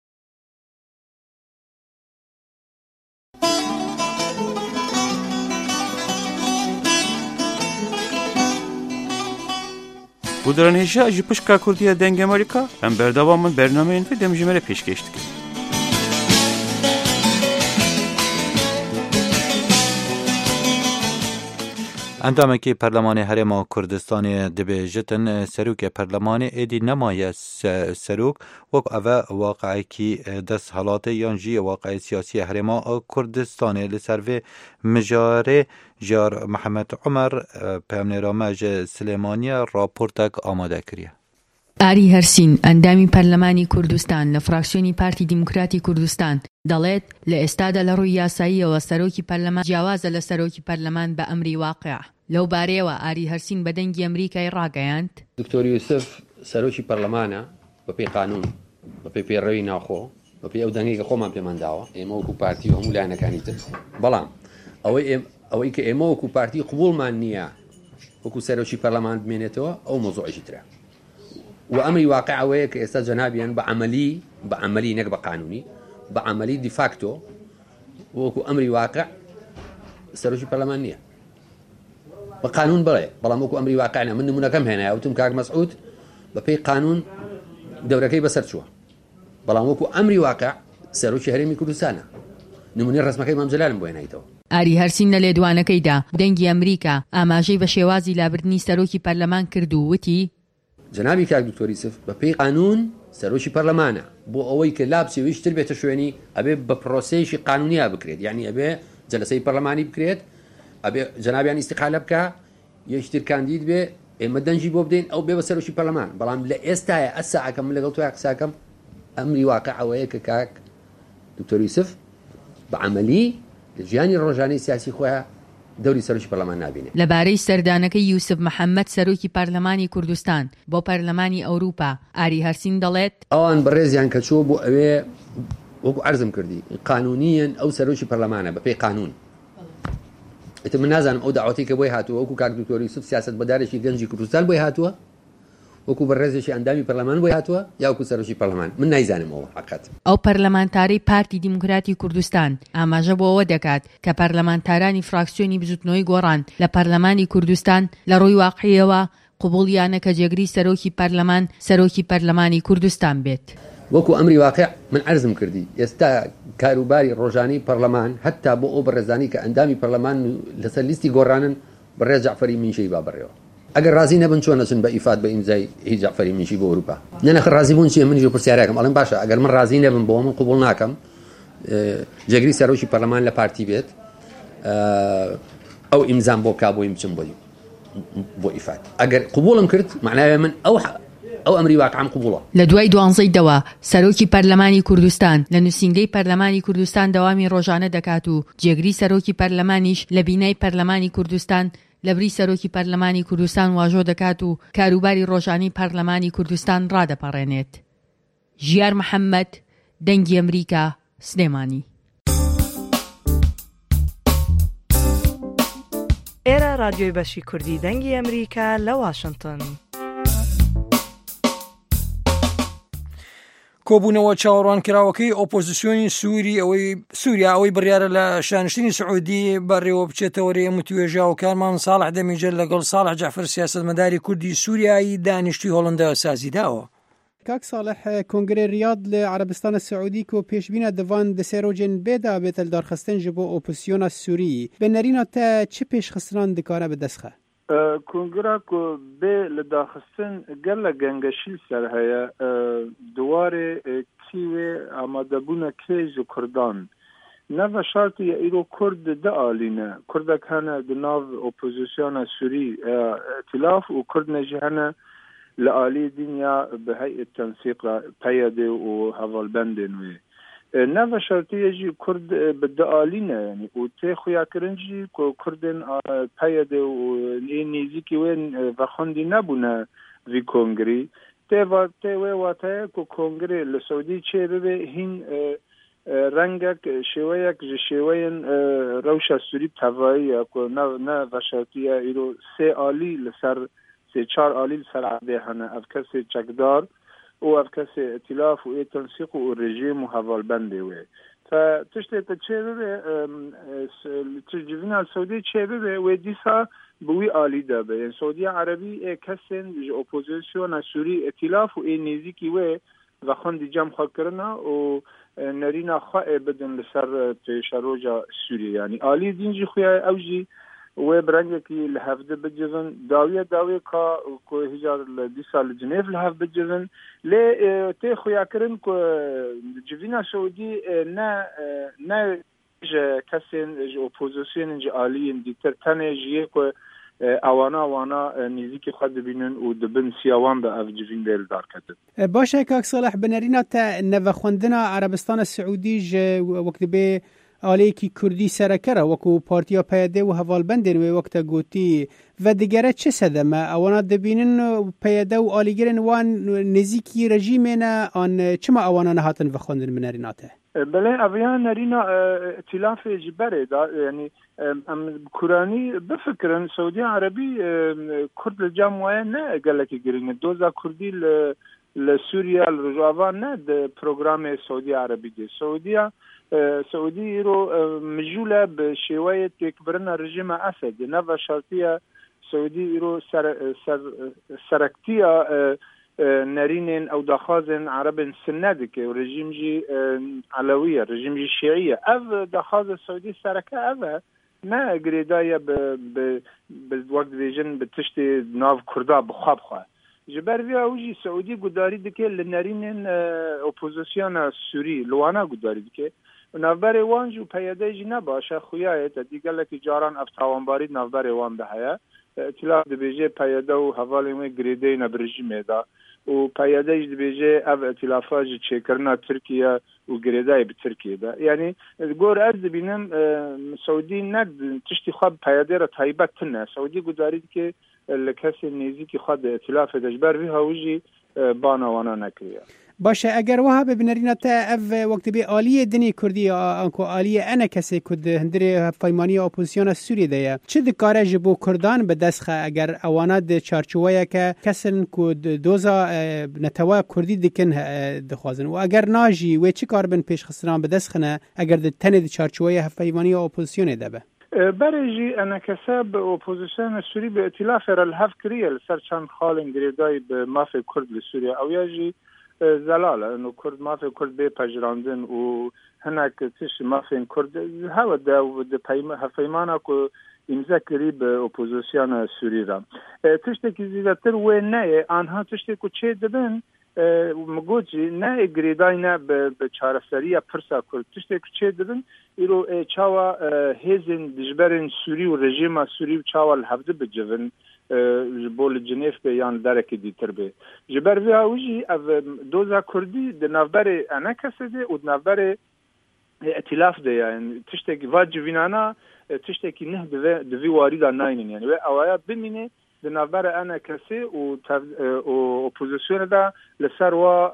Budaranêşa ji pişka Kurdiya deng Amerîka em berdewamên bernameyên vê demjimêre pêşkêş dikin. Endamekî Perlemanê Herêma Kurdistanê dibêjitin serokê Perlemanê êdî nemaye serok wek ev waqeyekî desthilatê yan jî waqeyê siyasî Herêma Kurdistanê li ser vê mijarê jar Mihemed Umer peyamnêra me ji Silêmaniye raportek amade kiriye. ئاری هەرسین ئەندامی پەرلەمانی کوردستان لە فراکسیۆنی پارتی دیموکراتی کوردستان دەڵێت لە ئێستادا لە ڕووی یاساییەوە سەرۆکی پەرلەمان جیاوازە لە سەرۆکی پەرلەمان بە ئەمری واقع لەو بارەیەوە ئاری هەرسین بە دەنگی ئەمریکای ڕاگەیاند. دکتۆر یوسف سەرۆکی پەرلەمانە بەپێی قانون بەپێی پێڕەوی ناوخۆ بەپێی ئەو دەنگی کە خۆمان پێمان داوە ئێمە وەکو پارتی و هەموو لایەنەکانی تر بەڵام ئەوەی کە ئێمە وەکو پارتی قبوڵمان نییە وەکو سەرۆکی پەرلەمان بمێنێتەوە ئەو مۆزوعێکی ترە وأمري واقع ويك استجنابيا بعملي نك بقانوني بعملي دي فاكتو وكو أمري واقع سروشي برلمانية بقانون بلا موكو أمري واقعنا من نمونا كم هنا أو تمكاك مسعود ببي قانون دوركي بسرتشوا بلا موكو أمري واقع سروشي هرمي كردستان نموني الرسمكي مام جلال بوين هيتو ئاری هەرسین لە لێدوانەکەیدا دەنگی ئەمریکا ئاماژەی بە شێوازی لابردنی سەرۆکی پەرلەمان کرد و وتی جنابی کاک دکتۆر یوسف بەپێی قانون سەرۆکی پەرلەمانە بۆ ئەوەی کە لابسێویشتر بێتە شوێنی ئەبێ بە پرۆسەیەکی قانونیا بکرێت یعنی ئەبێ جەلسەی پەرلەمانی بکرێت ئەبێ جنابیان ئیستیقالە بکە یەکتر کاندید بێ ئێمە دەنجی بۆ بدەین ئەو بێ بە سەرۆکی پەرلەمان بەڵام لە ئێستایە ئەساعەکەم من لەگەڵ تۆ قساکەم ئەمری واقع ئەوەیە کە کاک دکتۆر یوسف بە عەمەلی لە ژیانی ڕۆژانەی سیاسی خۆیان دەوری سەرۆکی پەرلەمان نابینێ. لەبارەی سەردانەکەی یوسف محەممەد سەرۆکی پەرلەمانی کوردستان بۆ پەرلەمانی ئەوروپا ئاری هەرسین دەڵێت ئەوان بەڕێزیان کە چوە بۆ ئەوێ وەکو عەرزم کردی قانونیەن ئەو سەرۆکی پەرلەمانە بەپێی قانون. ئێتر من نازانم ئەو داواتی کە بۆی هاتووە وەکو کاک دکتۆر یوسف سیاسەت بەدارێکی گەنجی کوردستان بۆی هاتووە وەکو بەڕێزێکی ئەندامی پەرلەمان بۆی هاتووە یا وەکو سەرۆکی پەرلەمان من نایزانم ئەوە حەقەت. ئەو پەرلەمانتارەی پارتی دیموکراتی کوردستان ئاماژە بۆ ئەوە دەکات کە پەرلەمانتارانی فراکسیۆنی بزوتنەوەی گۆڕان لە پەرلەمانی کوردستان لە ڕووی واقعیەوە قبوڵیانە کە جێگری سەرۆکی پەرلەمان سەرۆکی پەرلەمانی کوردستان بێت. وەکو ئەمری واقع من عەرزم کردی ئێستا کاروباری ڕۆژانەی پەرلەمان هەتا بۆ ئەو بەڕێزانی کە ئەندامی پەرلەمان لەسەر لیستی گۆڕانن بەڕێز جەعفەری منشی با بڕێەوە. ئەگەر ڕازی نەبن چۆن نەچن بە ئیفات بە ئیمزای هیچ جەعفەری منشی بۆ ئەوروپا. نەخێر ڕازی بوون چییە منیش پرسیارەکەم ئەڵێم باشە ئەگەر من ڕازی نەبم بۆ من قبوڵ ناکەم جێگری سەرۆکی پەرلەمان لە پارتی بێت ئەو ئیمزام بۆ کا بۆی بچم بۆ ئیفات. ئەگەر قبوڵم کرد معناوێ من ئەو ئەمری واقعم قبوڵە. لە دوای 12ەوە سەرۆکی پەرلەمانی کوردستان لە نووسینگەی پەرلەمانی کوردستان دەوامی ڕۆژانە دەکات و جێگری سەرۆکی پەرلەمانیش لە بینای پەرلەمانی کوردستان لە بری سەرۆکی پەرلەمانی کوردستان واژۆ دەکات و کاروباری ڕۆژانی پەرلەمانی کوردستان ڕادەپەڕێنێت. ژیار محەممەد، دەنگی ئەمریکا، سلێمانی. ئێرە رادیۆی بەشی کوردی دەنگی ئەمریکا لە واشنگتن. کۆبوونەوە چاوەڕوانکراوەکەی ئۆپۆزیسیۆنی سووریا ئەوەی بڕیارە لە شانشتنی سعودی بەڕێوە بچێتەوە ڕێم و توێژا و کارمان ساڵح دەمیجل لەگەڵ ساڵح جەعفەر سیاسەتمەداری کوردی سووریایی دانیشتوی هۆڵندە سازیداوە. کاک ساڵح کۆنگرێ ریاد لە عربستانە سعودی کۆ پێشبینە دەوان دەسێرۆجێن بێدا بێتە دارخستن ji بۆ ئۆپۆسیۆنا سووری بەنەرینە te çi pêşxistinان dikare bi destxe؟ کنگرا کو به لداخستن گل گنگشی سر هيا دواره کیوه آماده بونه کیز کردان نو شرطی ایرو کرد ده آلینه کرد کنه دناو اپوزیسیون سوری ائتلاف و کرد نجهنه لآلی دنیا به هیئت تنسیق پیاده و حوالبند نوی نو شرطی جی کرد بدآلینه یعنی و تی خویا کرنجی کو کردن پیاده و نیزی که وین و خوندی نبونه وی کنگری تی وی واته کو کنگری لسعودی چه ببه هین رنگک شویک شوین روش سوری توایی کو نه و شرطی ایرو سه آلی لسر سه چار آلی لسر عده هنه افکس چکدار و افکس ائتلاف و تنسیق و رژیم و حوالبنده وی فتشتی تچهره تجوینا سعودی چهره و دیسا بوی آلی دابه یعنی سعودی عربی کسین اپوزیسیون سوری ائتلاف و نیزیکی و خوندی جمع خواهد کرنا و نرینا خواه بدن لسر پیشروجا سوری یعنی آلی دینجی خواه اوجی و برنگه که لحفظه بجزن داویه که هزار دی سال جنیف لحف بجزن لی تی خویا کرن که جوینا سعودی نه کسین اپوزیسیون آلیین دیتر تنه جیه که اوانا نزیکی خود ببینن و دبن سیاوان به اف جوین دیل دار کتن. باشه کاک صالح بنرینا تا نو خوندنا عربستان سعودی وقت به آلیکی کردی سرکره وکو پارتیا پیاده و حوالبندین و وقت گوتی و دیگره چه سدمه اوانا دبینن پیاده و آلیگرن وان نزیکی رژیمین آن چما اوانا نهاتن و خوندن بنریناته؟ بله اویان نرینا ائتلاف جبره یعنی کورانی بفکرن سعودی عربی کرد الجامعه نه گلکی گرینه دوزا کردی لسوریا الرجوعان نه ده پروگرام سعودی عربی ده سعودی رو مجوله به شیوه تکبرن رژیم اسد نه و شرطیه سعودی رو سرکتیه نرینن او دخازن عرب سنده که رژیم جی علویه رژیم جی شیعیه او دخاز سعودی سرکه او نه گریدایه به وقت ویژن به تشت ناو کرده بخواب خواه جبر وی اوجی سعودی گداری دکه لنرینن اپوزیسیون سوری لوانا گداری دکه نوبر وانجو پیاده جی نباشه خویایه تا دیگه که جاران افتاوانباری نوبر وان ده هیا ائتلاف دبیجه پیاده و حوالی گریده نبرژی میده و پیادهش دبیجه او ائتلافا جی چیکرنا ترکیه و گریدای به ترکیه ده یعنی گور از دبینم سعودی ند تشتی خواب پیاده را تایبت تنه سعودی گذارید که لکسی نیزی که خود ائتلاف دجبر وی هاوجی بانوانا نکریه باشه اگر وها ببینرین تا اف وقت به عالی دنی کردی انکو عالی انا کسی کد هندری فایمانی اپوزیسیون سوریه ده چه دکاره جبو کردان به دسخه اگر اوانات چارچوبه که کسن کد دوزا نتوا کردی دکن دخوازن و اگر ناجی و چه کار بن پیش خسران به دسخنه اگر تند چارچوبه فایمانی اپوزیسیون ده به برجی انا کسب اپوزیسیون سوری به ائتلاف را الحف کریه سرچند خالن گریدای به مافی کرد لسوریه او یاجی زلاله انه کرد مافی کرد به پجراندن و هناك تش مافی کرد هوا ده پیمانا کو امضا کری به اپوزیسیون سوری را تشتی که زیادتر و نه آنها تشتی که چه دبن مگوجی نه گریدای نه به چارەسەری پرسا کرد تشتی که چه دبن ایرو چاوا هیزن دجبرن سوری و رژیم سوری و چاوا الحفظ بجون بول جنیف به یان درک دیتر به جبر وی اوجی او دوزا کردی د نوبر انا کسده او نوبر ائتلاف ده یعنی تشتی واجبینانا تشتی نه دوی واردا ناینن یعنی اوایا بمینه د نوبر انا کسی او اپوزیسیون ده لسر و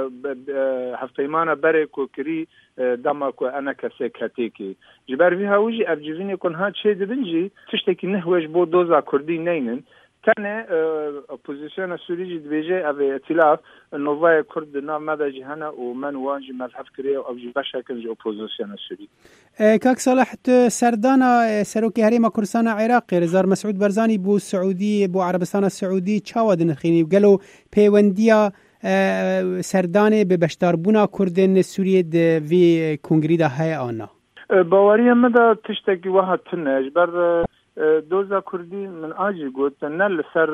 هفتیمانه بره کوکری دما کو انا کسی کتی کی جبر وی اوجی ابجوین کنها چه دبنجی تشتی نه وش بو دوزا کردی نینن كان اپوزيسيون سوري دبيجي افي ائتلاف نوفاي كرد نام مدى جهانا ومن وانجي مذهب كريه او جي باشا كنجي اپوزيسيون سوري كاك صالح سردانا سروكي هريما كردستان عراقي رزار مسعود برزاني بو سعودي بو عربستان السعودي چاود نخيني وقالو پیونديا سردانه به بشداربونا کردن سوریه د وی کنگری ده های آنا باوری مدى تشتكي واحد تنج بر دوزا كردي من آجي قلت أن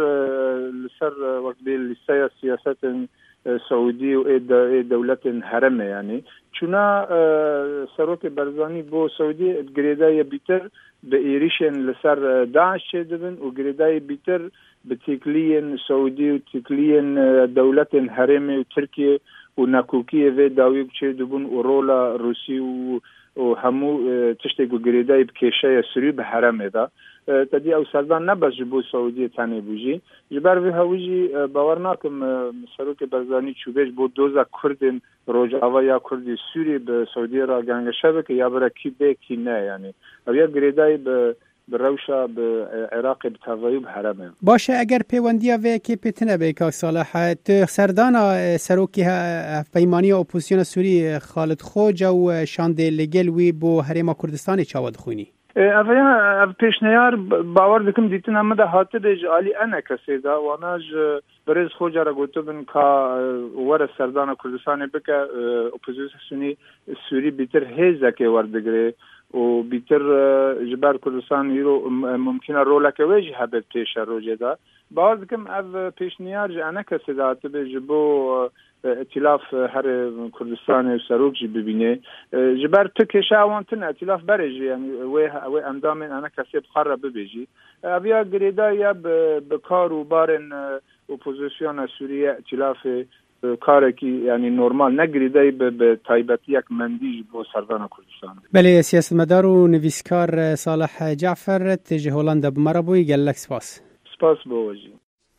لسر وقت بالسياسة سياسة سعودي و دولة هرمة يعني چونا سروك برزاني بو سعودي قريداي بيتر بإيريشن لسر داعش دبن و قريداي بيتر بتكلين سعودي و تكلين دولة هرمة و تركيا و ناكوكية في داوي بچه دبن و رولا روسي و همو تشتي قريداي بكيشايا سوري بحرمة دا تدي او سردان نبس جبو سعودي تاني بوجي جبر في هوجي باورناكم سروك برزاني چوبيش بو دوزا كردن روج اويا كردي سوري بسعودي را گنگ شبك يا برا كي بي كي نه يعني او يا قريداي بروشا بعراق بتاوي بحرمه باشه اگر پیوندیا و کی پتنه به کا صالح سردانا سروکی پیمانی اپوزیسیون سوری خالد خوج و شاند لگل وی بو حریم کردستان چاود خونی اویا پیشنهار باور دکم دیتن هم ده هاته ده جالی انا کسی ده واناج برز خوجا را گوتو بن کا ور سردان کردستان بکه اپوزیسیون سوری بیتر هیزه که وردگره و بیتر جبر کردستان یرو ممکنه رولا که ویجی هبت پیش روجه ده باور دکم او پیشنهار جانا کسی ده هاته به جبو ائتلاف هر کردستان سروک جی ببینه جبر تکش اوانتن ائتلاف برجی یعنی و اندام انا کسی بخره ببیجی اویا گریدا یا بکار و بارن اپوزیسیون سوریه ائتلاف کارکی یعنی نورمال نگریدای به تایبتی یک مندیج با سردان کردستان. بله سیاستمدار و نویسکار صالح جعفر تجه هلند بمربوی گلک سپاس. سپاس بوجی.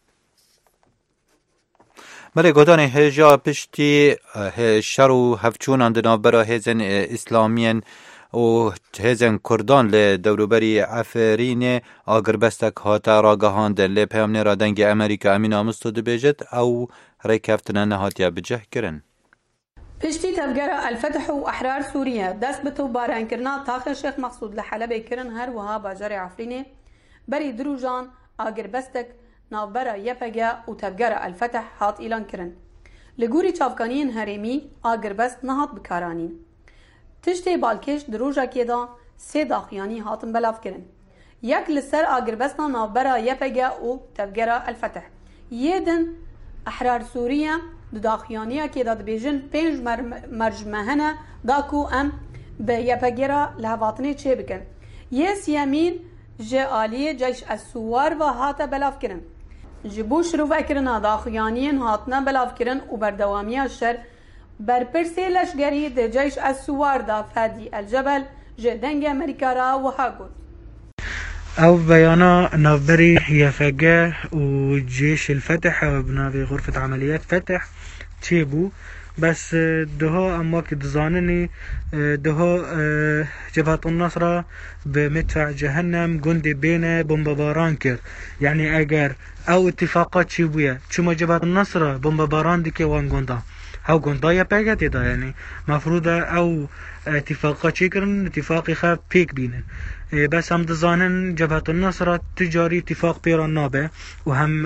بله گودان هجا پشتی شرو هفچون اندنا برا هزن اسلامین و هزن کردان ل دوروبری عفرین آگربستک هاتا راگهاند ل پیامنی را دنگ امریکا امین آمستو دبیجت او ريكافتنا نهاتيا بجه كرن پشتی تفجر الفتح و احرار سوریه دست بتو باران کرنا تاخر شیخ مقصود لحلب کرن هر وها باجار عفرینه بری دروجان آگر بستک نافبرا یپگا و تفجر الفتح هات ایلان کرن لگوری چافکانین هریمی آگر بست نهات بکارانین تشتی بالکش دروجا کیدا سه داخیانی هاتن بلاف کرن یک لسر آگر بستنا نافبرا یپگا و تفجر الفتح یدن احرار سوریه داخیانیه که داد بیجن 5 مرجمهنه داکو ام به یپگیرا لحواتنی چه بکن یه سیامین جه آلیه جیش السوار و هاتا بلاف کرن ji bo şirûvekirina daxuyaniyên hatine belavkirin û berdewamiya şer berpirsê leşgerî di Ceyş es-Suwar da Fadî el-Cebel ji dengê Amerîka re wiha got. أو بيانا نافبري يفجاه وجيش الفتح بنافي غرفة عمليات فتح تشيبو بس دها أما كدزانني دها جبهة النصرة بمدفع جهنم جندي بينه بمباران كر يعني أجر أو اتفاقات شيبوية شما جبهة النصرة بمباران ديكي وان جندا هاو جندا يبقى دا يعني مفروضة أو اتفاقات شكرن اتفاقي خاف بيك بينن بس هم دزانن جبهة النصرة تجاري اتفاق بيران نابه وهم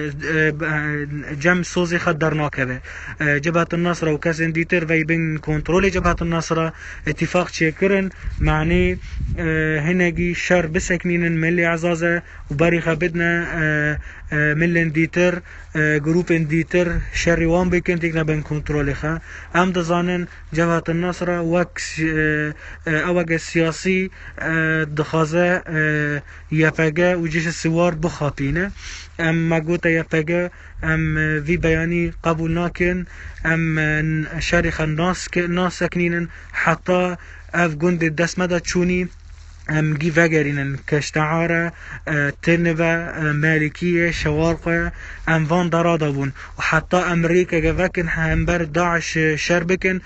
جم سوزي خدرنا كبه جبهة النصرة وكاسن ديتر في بين كنترول جبهة النصرة اتفاق شكرن معني هنجي شر بسكنين ملي عزازة وباريخة بدنا ملن ديتر جروب ديتر شريوان بكن تكنا بين كنترول خا هم دزانن جبهة النصرة وكس اوج السياسي دخازه يفاجا وجيش السوار بخاطينه ام قوتا يفاجا ام في بياني قبول ناكن ام شارخ الناس ساكنين حتى اف جند الدس مدى تشوني ام جي فاجرين كشتعارة تنفا مالكية شوارقة ام فان درادبون وحتى امريكا جفاكن همبر داعش شربكن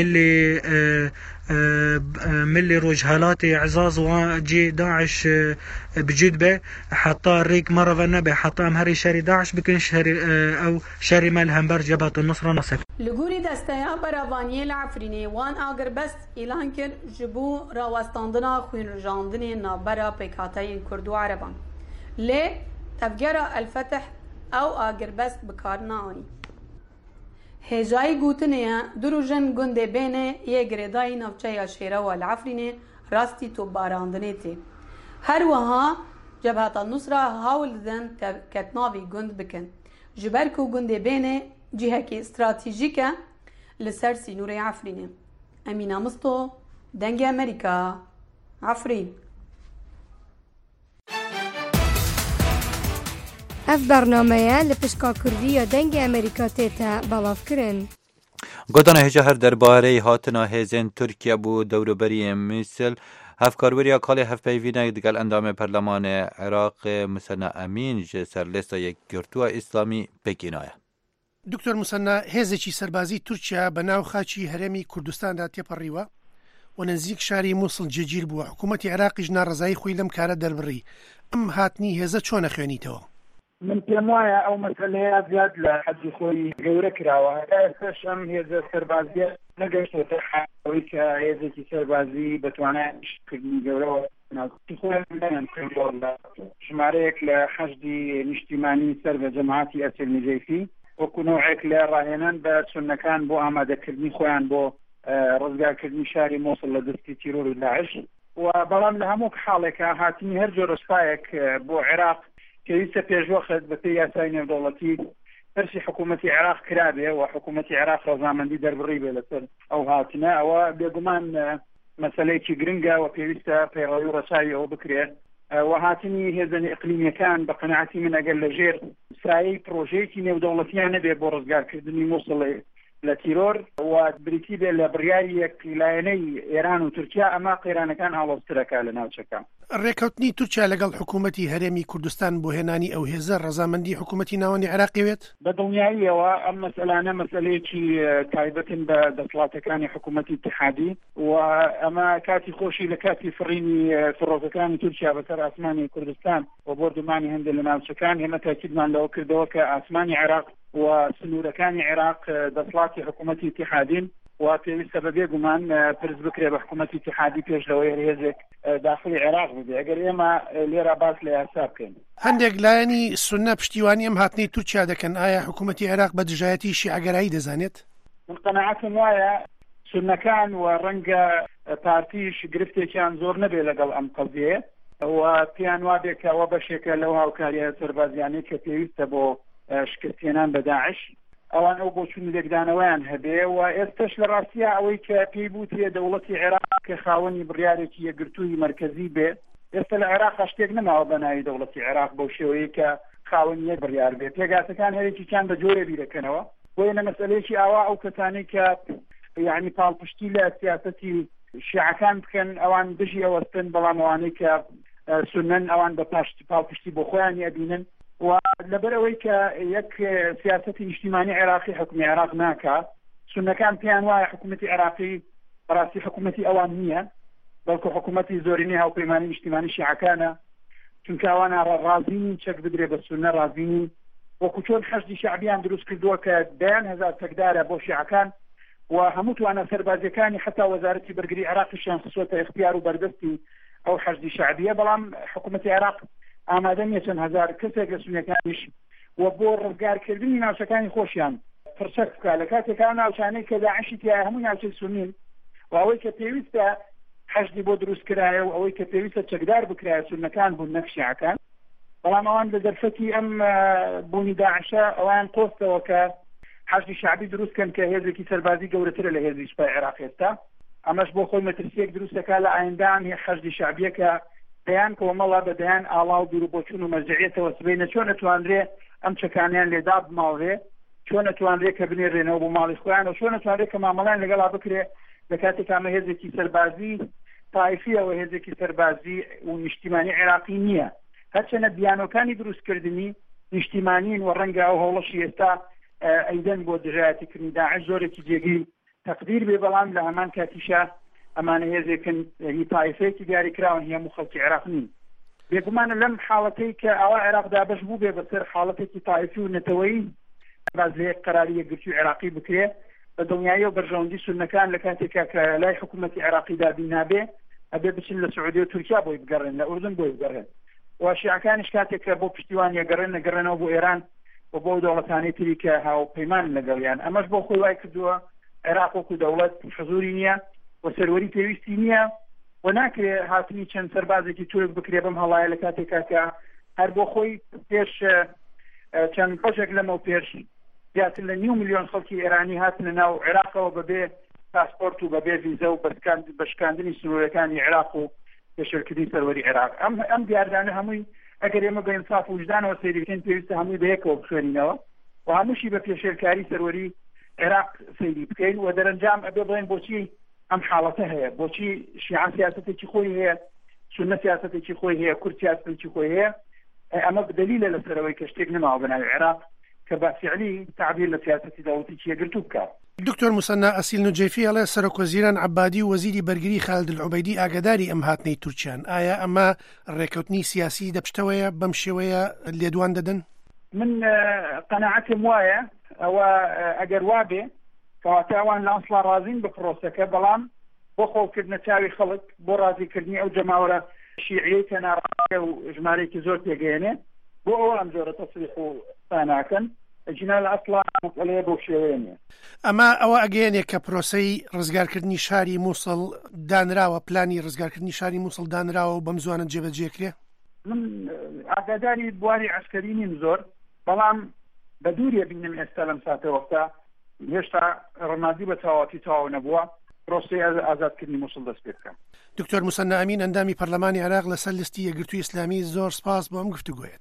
ملي رجهالات اعزاز وجي داعش بجد به حتى ريك مرة فنبه حتى امهري شاري داعش بكن شاري او شاري مال همبر جبهة النصرة نصف لغوري دستايا براوانية العفريني وان اگر بس اعلان كر جبو راوستاندنا خوين رجاندني نابرا بيكاتاين كردو عربان لي تفجر الفتح او اگر بس بكارنا آني هجای گوتنه دروژن گنده بینه یه گردای نوچه شیره و العفرینه راستی تو باراندنه تی هر وها جبهت النصره هاول دن کتناوی گند بکن جبرکو گنده بینه جهه که استراتیجیکه لسر سینور عفرینه امینه مستو دنگ امریکا عفرین اف برنامه لپشکا کردی دنگ امریکا تیتا بلاف کرن. گودان هجاهر درباره هاتنا هزین ترکیه بو دوروبری مثل هفکاروریا کال هفپیوینه دیگل اندام پرلمان عراق مسنا امین جه سرلستا یک گرتو اسلامی بکینایه. دکتر مسنا هزیچی سربازی ترکیه بناو خاچی هرمی کردستان دا تیپریوه و نزیک شاری موصل ججیل بو حکومت عراق جنا رضای خویلم کار دربری ام هاتنی هزا چون خوینیتو من پێم وایە ئەو مەسەلەیە زیاد لە حەدی خۆی گەورە کراوە ئێستاش ئەم هێزە سەربازیە نەگەشتۆتە ئەوەی کە هێزێکی سەربازی بەتوانایشکردنی گەورەوە خۆیان بەیان کردووە لە ژمارەیەک لە حەشدی نیشتیمانی سەر بە جەماعەتی ئەسر نجەیفی وەکو نوعێک لە ڕاهێنان بە چونەکان بۆ ئامادەکردنی خۆیان بۆ ڕزگارکردنی شاری مۆسڵ لە دەستی تیرۆر و داعش و بەڵام لە هەموو حاڵێکە هاتنی هەر جۆرە سوپایەک بۆ عێراق كيسا بيجوخد بتي ياسين دولتي فرشي حكومة العراق كرابة وحكومة العراق رزامندي دربريبة لسر أو هاتنا أو بيقومان مسألة جرينجا وبيسا بيغيو رسائي أو بكرية وهاتني هذا إقليمي كان بقناعتي من أقل جير ساي بروجيتي نيو دولتي نبي بورزقار كردني موصل لتيرور وبريتيبه لبرياريك لايني إيران وتركيا أما قيران كان على استركا لناوشكا ڕێکەوتنی تورکیا لەگەڵ حکوومەتی هەرێمی کوردستان بۆ هێنانی ئەو هێزە ڕەزامەندی حکوومەتی ناوەندی عێراقیوێت بەدڵنیاییەوە ئەم مەسەلانە مەسەلەیەکی تایبەتن بە دەسەڵاتەکانی حکوومەتی اتحادی و ئەمە کاتی خۆشی لە کاتی فڕینی فڕۆکەکانی تورکیا بەسەر ئاسمانی کوردستان و بۆردومانی هەندێک لە ناوچەکان هێمە تاکیدمان لەوە کردەوە کە ئاسمانی عێراق و سنوورەکانی عێراق دەسەڵاتی حکوومەتی اتحادین و پێویستە بەبێ گومان پرس بکرێ بە حکوومەتی اتحادی پێش لەوەی هێزێک داخلی عێراق ببێ ئەگەر ئێمە لێرە باس لە یاسا بکەین هەندێک لایەنی سونە پشتیوانی ئەم هاتنی تورکیا دەکەن ئایا حکوومەتی عێراق بە دژایەتی شیعەگەرایی دەزانێت من قەناعەتم وایە سونەکان و ڕەنگە پارتیش گرفتێکیان زۆر نەبێ لەگەڵ ئەم قەزیەیە و پێیان وابێ کە ئەوە بەشێکە لەو هاوکاریە سەربازیانەی کە پێویستە بۆ شکستێنان بە داعش ئەوان ئەو بۆ چوون لێکدانەوەیان هەبێ و ئێستش لە ڕاستیە ئەوەی کە پێی بوتێ دەوڵەتی عێراق کە خاوەنی بڕیارێکی یەکگرتووی مرکزی بێ ئێستا لە عێراق شتێک نەماوە بە ناوی دەوڵەتی عێراق بەو شێوەیە کە خاوەنیە بڕیار بێت پێگاسەکان هەرێکیان بە جۆرە بیرەکەنەوە وێنە مەسئلەیەکی ئاوا ئەو کەسانی کە یعنی پاڵپشتی لە سیاسەتی شیعەکان بکەن ئەوان دژی ئەوەستن بەڵام ئەوانەی کە سنەن ئەوان بە پاڵپشتی بۆ خۆیان ئەبینن و لەبەرەوەی کە یەک سیاسەتی نیشتیمانی عێراقی حکومی عێراق ناکات سنەکان پێیان وایە حکوومەتی عێراقی بەڕاستی حکوومەتی ئەوان نییە بەڵکو حکوومەتی زۆرینەی هاوپەیمانی نیشتیمانی شیعەکانە چونکە ئەوان ڕازین چەک بدرێ بە سنە ڕازین وەکو چۆن حەشدی شعبیان دروست کردووە کە 10,000 چەکدارە بۆ شیعەکان و هەموو توانە سەربازیەکانی حتا وەزارەتی بەرگری عێراقیشیان خستووەتە اختیار و بەردەستی ئەو حەشدی شعبیە بەڵام حکوومەتی عێراق ئامادە نیە چەند هەزار کەسێک لە سونیەکانیش و بۆ ڕزگارکردنی ناوچەکانی خۆشیان پرسەک بکات لە کاتێکا ناوچانەی کە داعشی تایە هەموو ناوچەی سونین و ئەوەی کە پێویستە حەشدی بۆ دروست کرایە و ئەوەی کە پێویستە چەکدار بکرایە سونەکان بوون نەک شیعەکان بەڵام ئەوان لە دەرفەتی ئەم بوونی داعشە ئەوان قۆستەوە کە حەشدی شعبی دروستکەن کە هێزێکی سەربازی گەورەترە لە هێزی سوپای عێراق ئێستا ئەمەش بۆ خۆی مەترسیەک دروستەکە لە ئایندان هی حەشدی شعبیە کە دەیان کۆمەڵە بە دەیان ئاڵا و دووربۆچوون و مەرجعیەتەوە سبەینە چۆن نەتوانرێ ئەم چەکانیان لێدا بماڵێ چۆن نەتوانرێ کە بنێڕێنەوە بۆ ماڵی خۆیان و چۆن نەتوانرێ کە مامەڵیان لەگەڵا بکرێ لە کاتێک ئەمە هێزێکی سەربازی تایفیەوە هێزێکی سەربازی و نیشتیمانی عێراقی نییە هەرچەنە بیانۆکانی دروستکردنی نیشتیمانین و ڕەنگە ئەو هەوڵەشی ئێستا ئەیدەن بۆ دژایەتیکردنی داعش زۆرێکی جێگی تەقدیر بێ بەڵام لە هەمان کاتیشە ئەمانە هێزێکن هی تایفەیەکی دیاریکراون هەموو خەڵکی عێراق نین بێگومانە لەم حاڵەتەی کە ئەوە عێراق دابش بوو بێ بەسەر حاڵەتێکی تایفی و نەتەوەیی باز لە قەراری یەکگرتووی عێراقی بکرێ بە دڵنیایی و بەرژەوەندی سونەکان لە کاتێکا کە لای حکوومەتی عێراقی دابین نابێ ئەبێ بچین لە سعودی و تورکیا بۆی بگەڕێن لە ئوردن بۆی بگەڕێن و شیعەکانیش کاتێک کە بۆ پشتیوان یەگەڕێن نەگەڕێنەوە بۆ ئێران و بۆ دەوڵەتانی تری کە هاوپەیمان لەگەڵیان ئەمەش بۆ خۆی وای کردووە عێراق وەکو دەوڵەت حزوری نییە و سەروەری پێویستی نییە و ناکرێ هاتنی چەند سەربازێکی تورک بکرێ بەم هەڵایە لە کاتێکا کە هەر بۆ خۆی پێش چەند ڕۆژێک لەمەو پێش زیاتر لە 9 ملیۆن خەڵکی ئێرانی هاتنە ناو عێراقەوە بەبێ پاسپۆرت و بەبێ ڤیزە و بەشکاندنی سنوورەکانی عێراق و پێشێلکردنی سەروەری عێراق ئەم دیاردانە هەمووی ئەگەر ئێمە بە ئینساف و وجدانەوە سەیری بکەین پێویستە هەمووی بەیەکەوە بخوێنینەوە و هەمووشی بە پێشێلکاری سەروەری عێراق سەیری بکەین و دەرەنجام ئەبێ بڵێن بۆچی ئەم حاڵەتە هەیە بۆچی شیعە سیاسەتێکی خۆی هەیە سونە سیاسەتێکی خۆی هەیە کورد سیاسەتێکی خۆی هەیە ئەمە بدەلیلە لەسەرەوەی کە شتێک نەماوە بەناوی عێراق کە بەفعلی تعبیر لە سیاسەتی دەوڵەتێکی یەکگرتوو بکات. دکتۆر موسەنا ئەسیل نوجەیفی ئەڵێ سەرۆکوەزیران عەبادی و وەزیری بەرگری خالد العوبەیدی ئاگاداری ئەم هاتنەی تورکیان ئایا ئەمە ڕێکەوتنی سیاسی دەپشتەوەیە بەم شێوەیە لێدوان دەدەن؟ من قەناعەتم وایە ئەوە ئەگەر وابێ کەواتە ئەوان لە ئەسڵا ڕازین بە پرۆسەکە بەڵام بۆ خۆڵکردنە چاوی خەڵک بۆ ڕازیکردنی ئەو جەماوەرە شیعەیە کە ناڕازیە و ژمارەیەکی زۆر تێگەیەنێ بۆ ئەوە ئەم جۆرە تەسریح و ساناکەن ئەجینا لە ئەسڵا مەسئەلەیە بۆ شێوەیە نیە. ئەمە ئەوە ئەگەیەنێ کە پرۆسەی ڕزگارکردنی شاری مووسڵ دانراوە پلانی ڕزگارکردنی شاری مووسڵ دانراوە و بەم زوانە جێبەجێکرێ؟ من ئاگاداری بواری عەسکەری نیم زۆر بەڵام بە دووریە بینم ئێستا لەم ساتەوەکتا هێشتا ڕەنادی بە تەواوەتی تەواو نەبووە پرۆسەی ئازادکردنی مووسڵ دەست پێ بکەن. دکتۆر موسەنا ئەمین ئەندامی پەرلەمانی عێراق لەسەر لیستی یەکگرتووی ئیسلامی زۆر سپاس بۆ ئەم گفتوگۆیەت.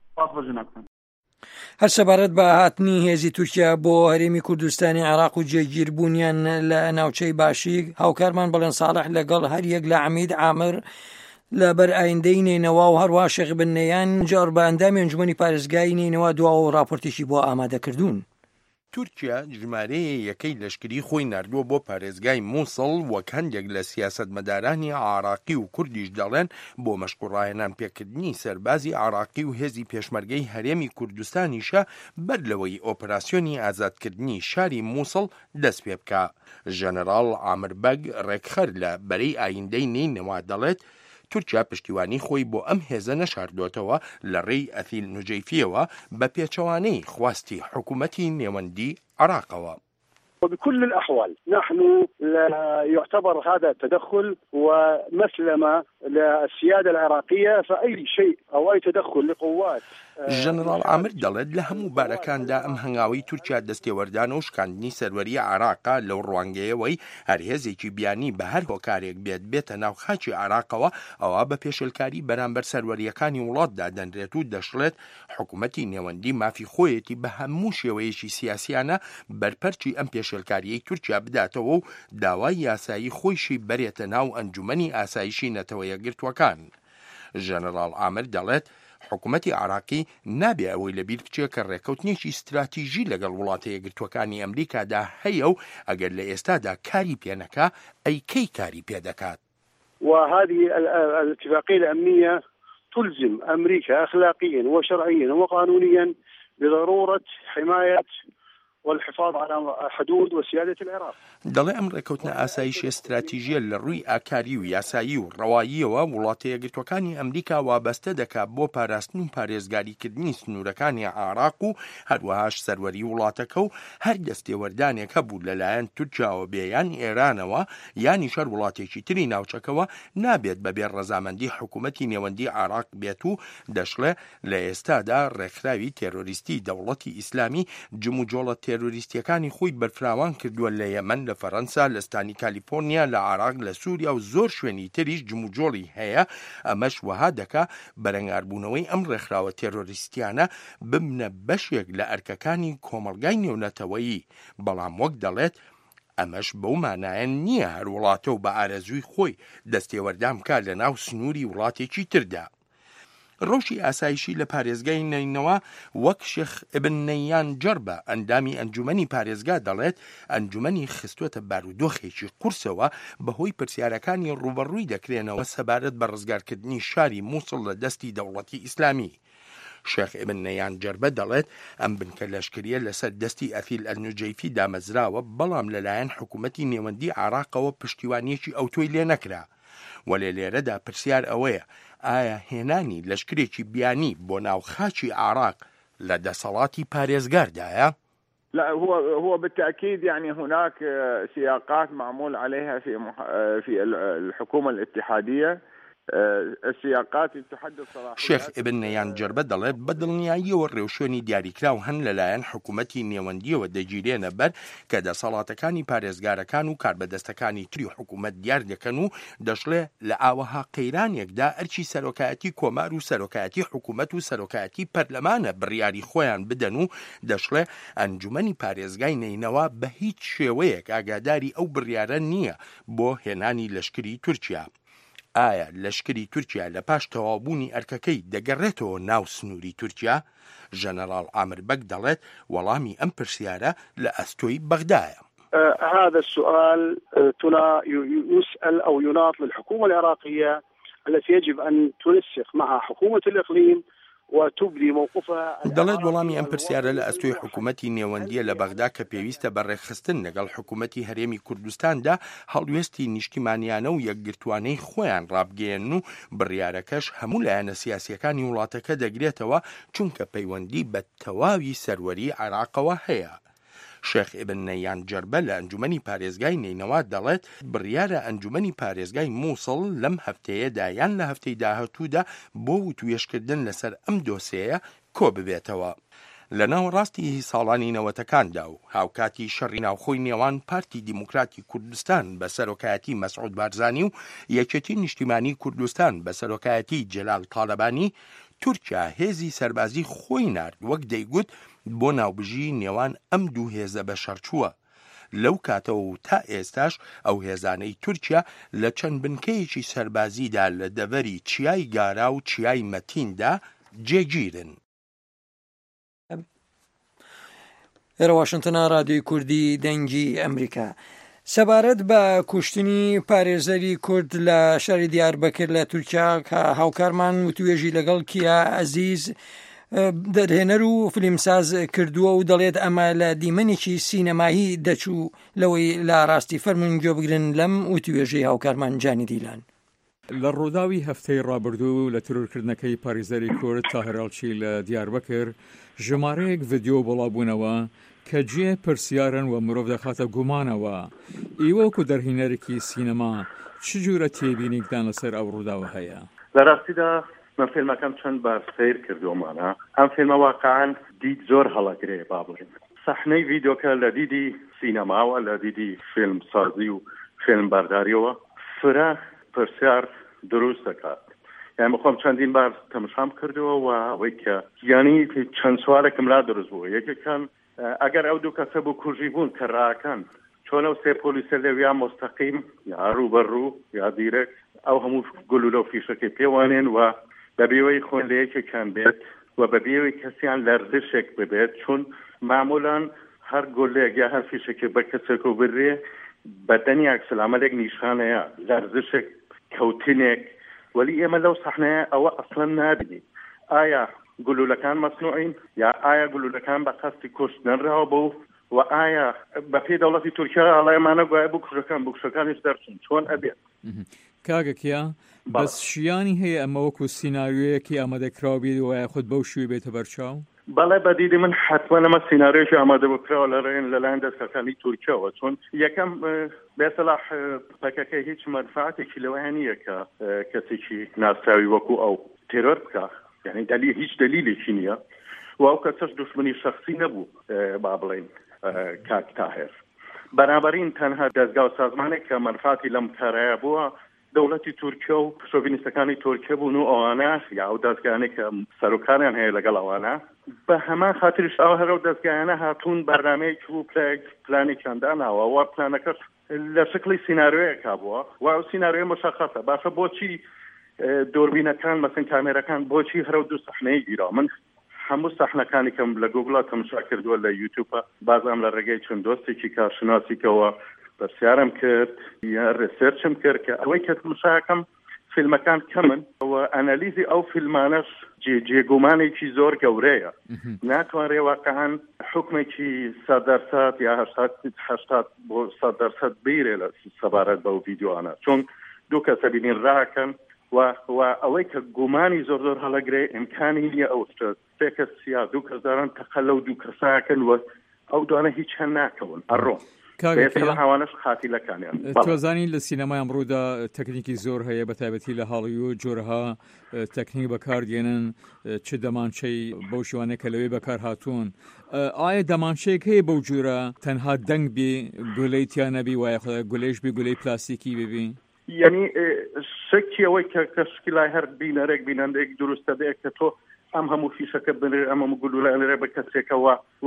هەر سەبارەت بە هاتنی هێزی تورکیا بۆ هەرێمی کوردستانی عێراق و جێگیربوونیان لە ناوچەی باشی هاوکارمان بەڵێن ساڵح لەگەڵ هەر یەک لە عەمید عامر لەبەر ئایندەی نینەوە و هەروە شێخ بن نەیان جار بە ئەندامی ئەنجومەنی پارێزگای نینەوە دواوە و راپۆرتێکی بۆ ئامادەکردوون. تورکیا ژمارەیە یەکەی لەشکری خۆی نردووە بۆ پارێزگای مووسڵ وەک هەندێک لە سیاسەتمەدارانی عراقی و کوردیش دەڵێن بۆ مەشقوڕاهێنان پێکردنی سەربازی عراقی و هێزی پێشمەرگەی هەرێمی کوردستانیشە بەر لەوەی ئۆپراسیۆنی ئازادکردنی شاری مووسڵ دەست پێ بکە. ژەنەڕاڵ عامر بەگ ڕێکخەر لە بەرەی ئایندەی نینەوە دەڵێت تورکیا پشتیوانی خۆی بۆ ئەم هێزە نەشاردوێتەوە لە ڕێی ئەسیل نوجەیفیەوە بە پێچەوانەی خواستی حکوومەتی نێوەندی عراقەوە. وبكل الأحوال نحن لا يعتبر هذا تدخل ومسلمة للسيادة العراقية فأي شيء أو أي تدخل لقوات ژەنەڕاڵ عامر دەڵێت لە هەموو بارەکاندا ئەم هەنگاوی تورکیا دەستێوەردان و شکاندنی سەروەریە عێراقا لەو ڕوانگەیەوەی هەرهێزێکی بیانی بە هەر هۆکارێک بێتە ناو خاکی عێراقەوە ئەوە بە پێشێلکاری بەرامبەر سەروەریەکانی وڵاتدا دەنرێت و دەشڵێت حکوومەتی نێوەندی مافی خۆیەتی بە هەموو شێوەیەکی سیاسیانە بەرپەرچی ئەم پێشێلکاریەی تورکیا بداتەوە و داوای یاسایی خۆیشی بەرێتە ناو ئەنجومەنی ئاسایشی نەتەوە یەکگرتووەکان. ژەنەڕاڵ عامر دەڵێت حکوومەتی عراقی نابێ ئەوەی لەبیر بچێت کە ڕێکەوتنێکی استراتیژی لەگەڵ وڵاتە یەکگرتووەکانی ئەمریکادا هەیە و ئەگەر لە ئێستادا کاری پێنەکا ئەیکەی کاری پێدەکات. وهذه الاتفاقية الأمنية تلزم أمريكا أخلاقيا وشرعيا وقانونيا بضرورة حماية والحفاظ على حدود وسيادة العراق. دەڵێ ئەم ڕێکەوتنە ئاسایشی استراتیژیە لە ڕووی ئاکاری و یاسایی و ڕەواییەوە وڵاتە یەکگرتووەکانی ئەمریکا وابەستە دەکات بۆ پاراستن و پارێزگاریکردنی سنوورەکانی عێراق و هەروەهاش سەروەری وڵاتەکە و هەر دەستێوەردانێک هەبوو لەلایەن تورکیاوە بێ یان ئێرانەوە یانی شەر وڵاتێکی تری ناوچەکەوە نابێت بەبێ ڕەزامەندی حکوومەتی نێوەندی عێراق بێت و دەشڵێ لە ئێستادا ڕێکخراوی تێرۆریستی دەوڵەتی ئیسلامی جموجۆڵە تێرۆریستیەکانی خۆی بەرفراوان کردووە لە یەمەن لە فەڕەنسا لە ستانی کالیفۆرنیا لە عێراق لە سووریا و زۆر شوێنی تریش جموجۆڵی هەیە ئەمەش وەها دەکا بەرەنگاربوونەوەی ئەم ڕێکخراوە تێرۆریستیانە ببنە بەشێک لە ئەرکەکانی کۆمەڵگای نێونەتەوەیی بەڵام وەک دەڵێت ئەمەش بەو مانایە نییە هەر وڵاتە و بە ئارەزووی خۆی دەستێوەردام بکات لە ناو سنووری وڵاتێکی تردا. ڕۆژی ئاسایشی لە پارێزگای نینەوە وەک شێخ ئیبن نەیان جەربە ئەندامی ئەنجومەنی پارێزگا دەڵێت ئەنجومەنی خستوەتە بارودۆخێکی قورسەوە بەهۆی پرسیارەکانی ڕوبەڕووی دەکرێنەوە سەبارەت بە ڕزگارکردنی شاری مووسڵ لە دەستی دەوڵەتی ئیسلامی. شێخ ئیبن نەیان جەربە دەڵێت ئەم بنکە لەشکریە لەسەر دەستی ئەفیل ئەلنوجەیفی دامەزراوە بەڵام لەلایەن حکوومەتی نێوەندی عێراقەوە پشتیوانیەکی ئەوتۆی لێ نەکرا. وەلێ لێرەدا پرسیار ئەوەیە ئایا هێنانی لەشکرێکی بیانی بۆ ناو خاکی عێراق لە دەسەڵاتی پارێزگاردایە؟ لا هو بالتأكيد يعني هناك سياقات معمول عليها في الحكومة الاتحادية السياقات تحدد صراحة. شێخ ئیبن نەیان جەربە دەڵێت بە دڵنیاییەوە ڕێوشێنی دیاریکراو هەن لەلایەن حکوومەتی نێوەندیەوە دەگیرێنە بەر کە دەسەڵاتەکانی پارێزگارەکان و کاربەدەستەکانی تری حکوومەت دیار دەکەن و دەشڵێ لە ئاوەها قەیرانێکدا ئەرچی سەرۆکایەتی کۆمار و سەرۆکایەتی حکوومەت و سەرۆکایەتی پەرلەمانە بڕیاری خۆیان بدەن و دەشڵێ ئەنجومەنی پارێزگای نینەوە بە هیچ شێوەیەک ئاگاداری ئەو بڕیارە نییە بۆ هێنانی لەشکری تورکیا. ئایا لەشکری تورکیا لە پاش تەواوبوونی ئەرکەکەی دەگەڕێتەوە ناو سنووری تورکیا؟ ژەنەڕاڵ عامر بەگ دەڵێت وەڵامی ئەم پرسیارە لە ئەستۆی بەغدایە. هذا السؤال يسأل أو يناط للحكومة العراقية التي يجب أن تنسق مع حكومة الإقليم وتبدي موقفها. دەڵێت وەڵامی ئەم پرسیارە لە ئەستۆی حکوومەتی نێوەندیە لە بەغدا کە پێویستە بەڕێخستن لەگەڵ حکوومەتی هەرێمی کوردستاندا هەڵوێستی نیشتیمانیانە و یەکگرتوانەی خۆیان ڕابگەێن و بڕیارەکەش هەموو لایەنە سیاسیەکانی وڵاتەکە دەگرێتەوە چونکە پەیوەندی بە تەواوی سەروەری عێراقەوە هەیە. شێخ ئیبن نەیان جەربە لە ئەنجومەنی پارێزگای نینەوە دەڵێت بڕیارە ئەنجومەنی پارێزگای مووسڵ لەم هەفتەیەدا یان لە هەفتەی داهاتوودا بۆ وتوێشکردن لەسەر ئەم دۆسەیە کۆ ببێتەوە. لە ناوەڕاستی ساڵانی نەوەتەکاندا و هاوکاتی شەڕی ناوخۆی نێوان پارتی دیموکراتی کوردستان بە سەرۆکایەتی مەسعود بارزانی و یەکێتی نیشتیمانی کوردستان بە سەرۆکایەتی جەلال تاڵەبانی تورکیا هێزی سەربازی خۆی نارد وەک دەیگوت بۆ ناوبژی نێوان ئەم دوو هێزە بە شەرچووە. لەو کاتەوە و تا ئێستاش ئەو هێزانەی تورکیا لە چەند بنکەیەکی سەربازیدا لە دەڤەری چیای گارا و چیای مەتیندا جێگیرن. ئێرە واشنتنە رادیۆی کوردی دەنگی ئەمریکا. سەبارەت بە کوشتنی پارێزەری کورد لە شاری دیاربەکر لە تورکیا کە هاوکارمان وتوێژی لەگەڵ کیا عەزیز دەرهێنەر و فیلمساز کردووە و دەڵێت ئەمە لە دیمەنێکی سینەمایی دەچوو لەوەی لا ڕاستی فەرمون گوێ بگرن لەم وتوێژەی هاوکارمان جانی دیلان. لە ڕووداوی هەفتەی ڕابردوو لە ترورکردنەکەی پارێزەری کورد تاهر ئەڵچی لە دیاربەکر ژمارەیەک ڤیدیۆ بەڵاوبوونەوە کە جێ پرسیارن و مرۆڤ دەخاتە گومانەوە ئیوەکو دەرهینەرێکی سینەما چ جورە تێبینیکدان لەسەر ئەو ڕووداوە هەیە؟ لە ڕاستیدا من فیلمەکەم چەند بار سیر کردومانە ئەم فیلمە واقعاً دید زۆر هەڵەگرێ با بڵێن سەحنەی ڤیدیۆکە لە دیدی سینەماوە لە دیدی فیلم سازی و فیلم بەرداریەوە فرە پرسیار دروست دەکات یعنی خۆم چەندین بار تەماشام کردووە و ئەوەی کە یعنی چەند سوالێکم لا دروست بووە یەکێکان ئەگەر ئەو دوو کەسە بوو کوژی بوون کە ڕاکەن چۆن ئەو سێ پۆلیسە لەویا مستەقیم یا ڕوبەڕوو یا دیرەک ئەو هەموو گولولە و فیشەکەی پێوانێن و بەبێوەی خۆن لە یەکێکان بێت و بەبێوەی کەسیان لەرزشێک ببێت چون معمولاً هەر گۆلێک یا هەر فیشێکی بە کەسێک و بڕێ بەدەنی عکسالعمەلێک نیشانەیە لەرزشێک کەوتنێک ولی ئێمە لەو سەحنەیە ئەوە ئەسڵەن نابینی ئایا گولولەکان مەسنوعین یا ئایا گولولەکان بە قەستی کوشتن راوە بوو و ئایا بە پێی دەوڵەتی تورکیا ئاڵایمانە گوایە بوو کوشەکانیش دەرچن چۆن ئەبێت کاگەکیە بەس شیانی هەیە ئەمە وەکو سیناریۆیەکی ئامادەکراوە بێت و یاخود بەو شوێ بێتە بەرچاو بەڵێ بەدیدی من حتما ئەمە سیناریۆیەکی ئامادە بکراوە لەلایەن دەستگاکانی تورکیاوە چون یەکەم بێسەلاح پەکەکەی هیچ مەنفعاتێکی لەوەیە نییە کە کەسێکی ناسراوی وەکو ئەو تێرۆر بکە یعنی هیچ دلیلێکی نییە و ئەو کەسەش دوشمنی شەخصی نەبوو با بڵێن کاک تاهێر بەنابەرین تەنها دەستگا و سازمانێک کە مەنفعاتی لەم کارایە بووە دەوڵەتی تورکیا و شۆڤینیستەکانی تورکیا بوون و ئەوانە یا ئەو دەستگایانێک کە سەرۆکاریان هەیە لەگەڵ ئەوانە بە هەمان خاتریش ئەو هەرە و دەستگایانە هاتوون بەرنامەیەکی و پلانێکیان داناوە و پلانەکەش لە شکلی سیناریۆیەکا بووە و ئەو سیناریۆی مشخصە باشە بۆچی دوربینەکان مەسن کامێرەکان بۆچی هەرە و دوو سەحنەی گیرا من هەموو سەحنەکانی کەم لە گوگڵا تەماشا کردووە لە یوتیوبە بازم لە ڕێگەی چەند دۆستێکی کارشناسیکەوە پرسیارم کرد یا ریسێرچم کرد کە ئەوەی کە تەماشاکەم فیلمەکان کەمن و ئەنالیزی ئەو فیلمانەش جێگومانێکی زۆر گەورەیە ناتوانرێ واقعاً حکمێکی 100% یا 80 بۆ 100% بیرێ لە سەبارەت بەو ڤیدیۆانە چون دوو کەسە بینین ڕاکەن و ئەوەی کە گومانی زۆر زۆر هەڵەگرێ ئیمکانی نییە ئەو سێ کەس یا دوو کەس دارن تەقە لەو دوو کەساکەن و ئەو دوانە هیچ هەن ناکەون ئەڕۆ هاوانش خاتیلەکانیان تۆزانی لە سینەمای ئەمڕۆدا تەکنیکی زۆر هەیە بە تایبەتی لە هاڵیوود جۆرەها تەکنیک بەکاردێنن چ دەمانچەی بەو شێوانەیە کە لەوێ بەکار هاتوون ئایا دەمانچەیەک هەیە بەو جۆرە تەنها دەنگ بێ گولەی تیان نەبی وایە خۆ گولەیش بێ گولەی پلاستیکی ببین یعنی شکی ئەوەی کە کەشکی لای هەر بینەرێک بینەندێک دروستە بێت کە تۆ ئەم هەموو فیشەکە بنێ ئەم هەموو گولولە لێرە بە کەسێکەوە و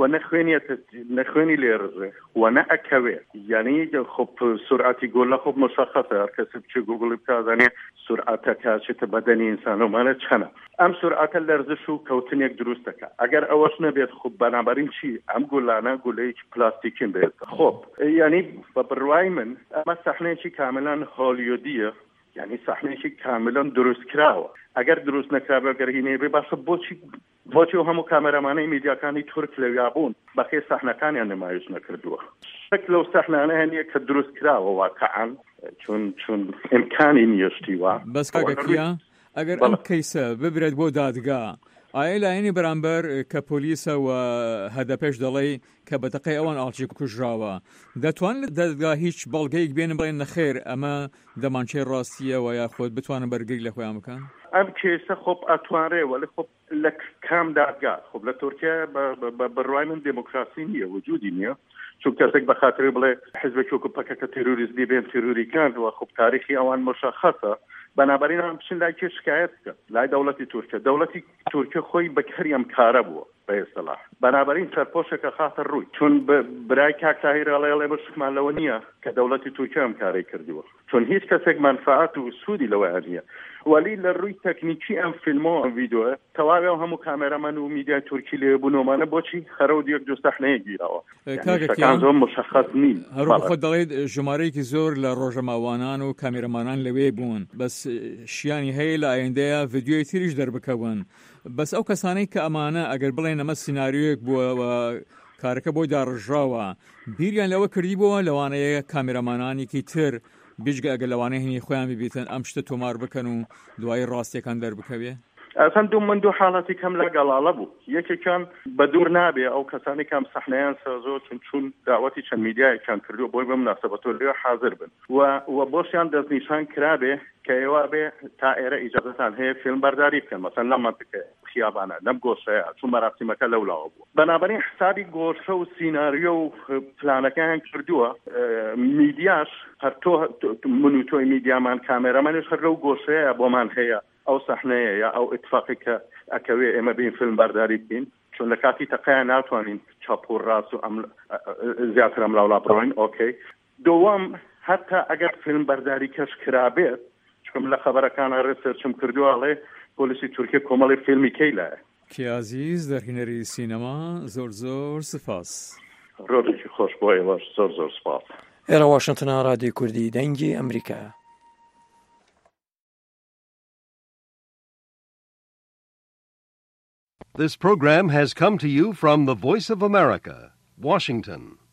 نەخوێنی لێرزێ و نەئەکەوێ یعنی خۆ سرعتی گۆڵە خۆ مشخصە هەر کەسێ بچێ گوگڵی بکازانێ سرعتەکە چێتە بەدەنی ئینسانۆمانە چەنە ئەم سرعتە لەرزش و کەوتنێک دروست دەکات ئەگەر ئەوەش نەبێت خۆ بەنابەرین چی ئەم گولانە گولەیەکی پلاستیکین بێت خۆ یعنی بە بڕوای من ئەمە سەحنەیەکی کاملان هۆلیوودیە یعنی سەحنەیەکی کاملان دروست کراوە ئەگەر دروست نەکرابێ گەرهینێ بێ باشە بۆچی و هەموو کامێرەمانەی میدیاکانی تورک لەویا بوون بەخێ سەحنەکانیان نمایش نەکردووە شک لەو سەحنانە هەیە کە دروست کراوە واقعاً چون ئیمکانی نییە شتیوە بەس کاگەکیە ئەگەر ئەم کەیسە ببرێت بۆ دادگا ئایا لایەنی بەرامبەر کە پۆلیسە و هەدەپێش دەڵێ کە بەتەقەی ئەوان ئاڵچی کوژراوە دەتوانن دەستگا هیچ بەڵگەیەک بێنن بڵێن نەخێر ئەمە دەمانچەی ڕاستیە و یاخۆت بتوانن بەرگری لە خۆیان بکەن ئەم کێسە خۆب ئەتوانرێ ولی خۆب لە کام دادگا خۆب لە تورکیا بەڕوای من دموکراسی نییە وجودی نییە چون کەسێک بە خاطر بڵێ حزبێکی وەکو پەکەکە تێروریزمی بێن تێروریکان و خۆب تاریخی ئەوان مشخصە بەنابەرین ئەم بچین لای کێ شکایەت بکە لای دەوڵەتی تورکیا دەوڵەتی تورکیا خۆی بەکاری ئەم کارە بووە بە ئێستەلاح بەنابەرین سەرپۆشێکە خاتە ڕووی چون برای کاک تاهیر ئەڵێ بە شکمان لەوە نییە کە دەوڵەتی تورکیا ئەم کارەی کردووە چون هیچ کەسێک منفعات و سوودی لەوەیان نییە ولی لە ڕووی تەکنیکی ئەم فیلمەوە ئەم ڤیدیۆە تەواوی هەموو کامێرەمەن و میدیای تورکی لێبوونەوەمانە بۆچی خەرە و دیەک دو سەحنەیە گیراوە کاگەکیان زۆر مشخص نین هەروە خۆت دەڵێت ژمارەیەکی زۆر لە ڕۆژەماوانان و کامێرەمانان لەوێ بوون بەس شیانی هەیە لە ئایندەیە ڤیدیۆی تریش دەربکەون بەس ئەو کەسانەی کە ئەمانە ئەگەر بڵێن ئەمە سیناریۆیەک بووە کارەکە بۆی داڕژراوە بیریان لەوە کردی بووە لەوانەیە کامێرەمانانێکی تر بیجگە ئەگەر لەوانەیە هینی خۆیان ببیتن ئەم شتە تۆمار بکەن و دوای ڕاستیەکان دەربکەوێ ئەسەندوو من دوو حاڵەتی کەم لەگەڵاڵە بوو یەکێکان بە دوور نابێ ئەو کەسانی کەم سەحنەیان سەرزۆ چون داوەتی چەند میدیایەکان کردو بۆی بە مناسبەتۆ لێ حاضر بن و بۆشیان دەستنیشان کرابێ کە ئێوە بێ تا ئێرە ئیجازەتان هەیە فیلم بەرداری بکەن مەسەن لەم منطقەیە خیابانە لەم گۆشەیە چون مەراسیمەکە لەولاوە بوو بەنابەرین حسابی گۆشە و سیناریۆ و پلانەکەیان کردووە میدیاش هەر تۆ من و تۆی میدیامان کامێرەمانش هەر لەو گۆشەیە بۆمان هەیە ئەو سەحنەیە یا ئەو ئیتفاقی کە ئەکەوێ ئێمە بین فیلم بەرداری بکەین چون لە کاتی تەقەیە ناتوانین چاپ و ڕاست و زیاتر ئەم لاولا بڕۆین ئۆکەی دووەم هەتا ئەگەر فیلم بەرداری کەش کرابێت چکم لە خەبەرەکانە ڕێسەرچم کردووەڵێ پۆلیسی تورکیا کۆمەڵی فیلمی کەیلایە کیازیز دەرهێنەری سینەما زۆر زۆر سپاس ڕۆژێکی خۆش بۆ ئێوەش زۆر زۆر سپاس ئێرە واشنگتن ڕادیۆی کوردی دەنگی ئەمریکا. This program has come to you from the Voice of America, Washington.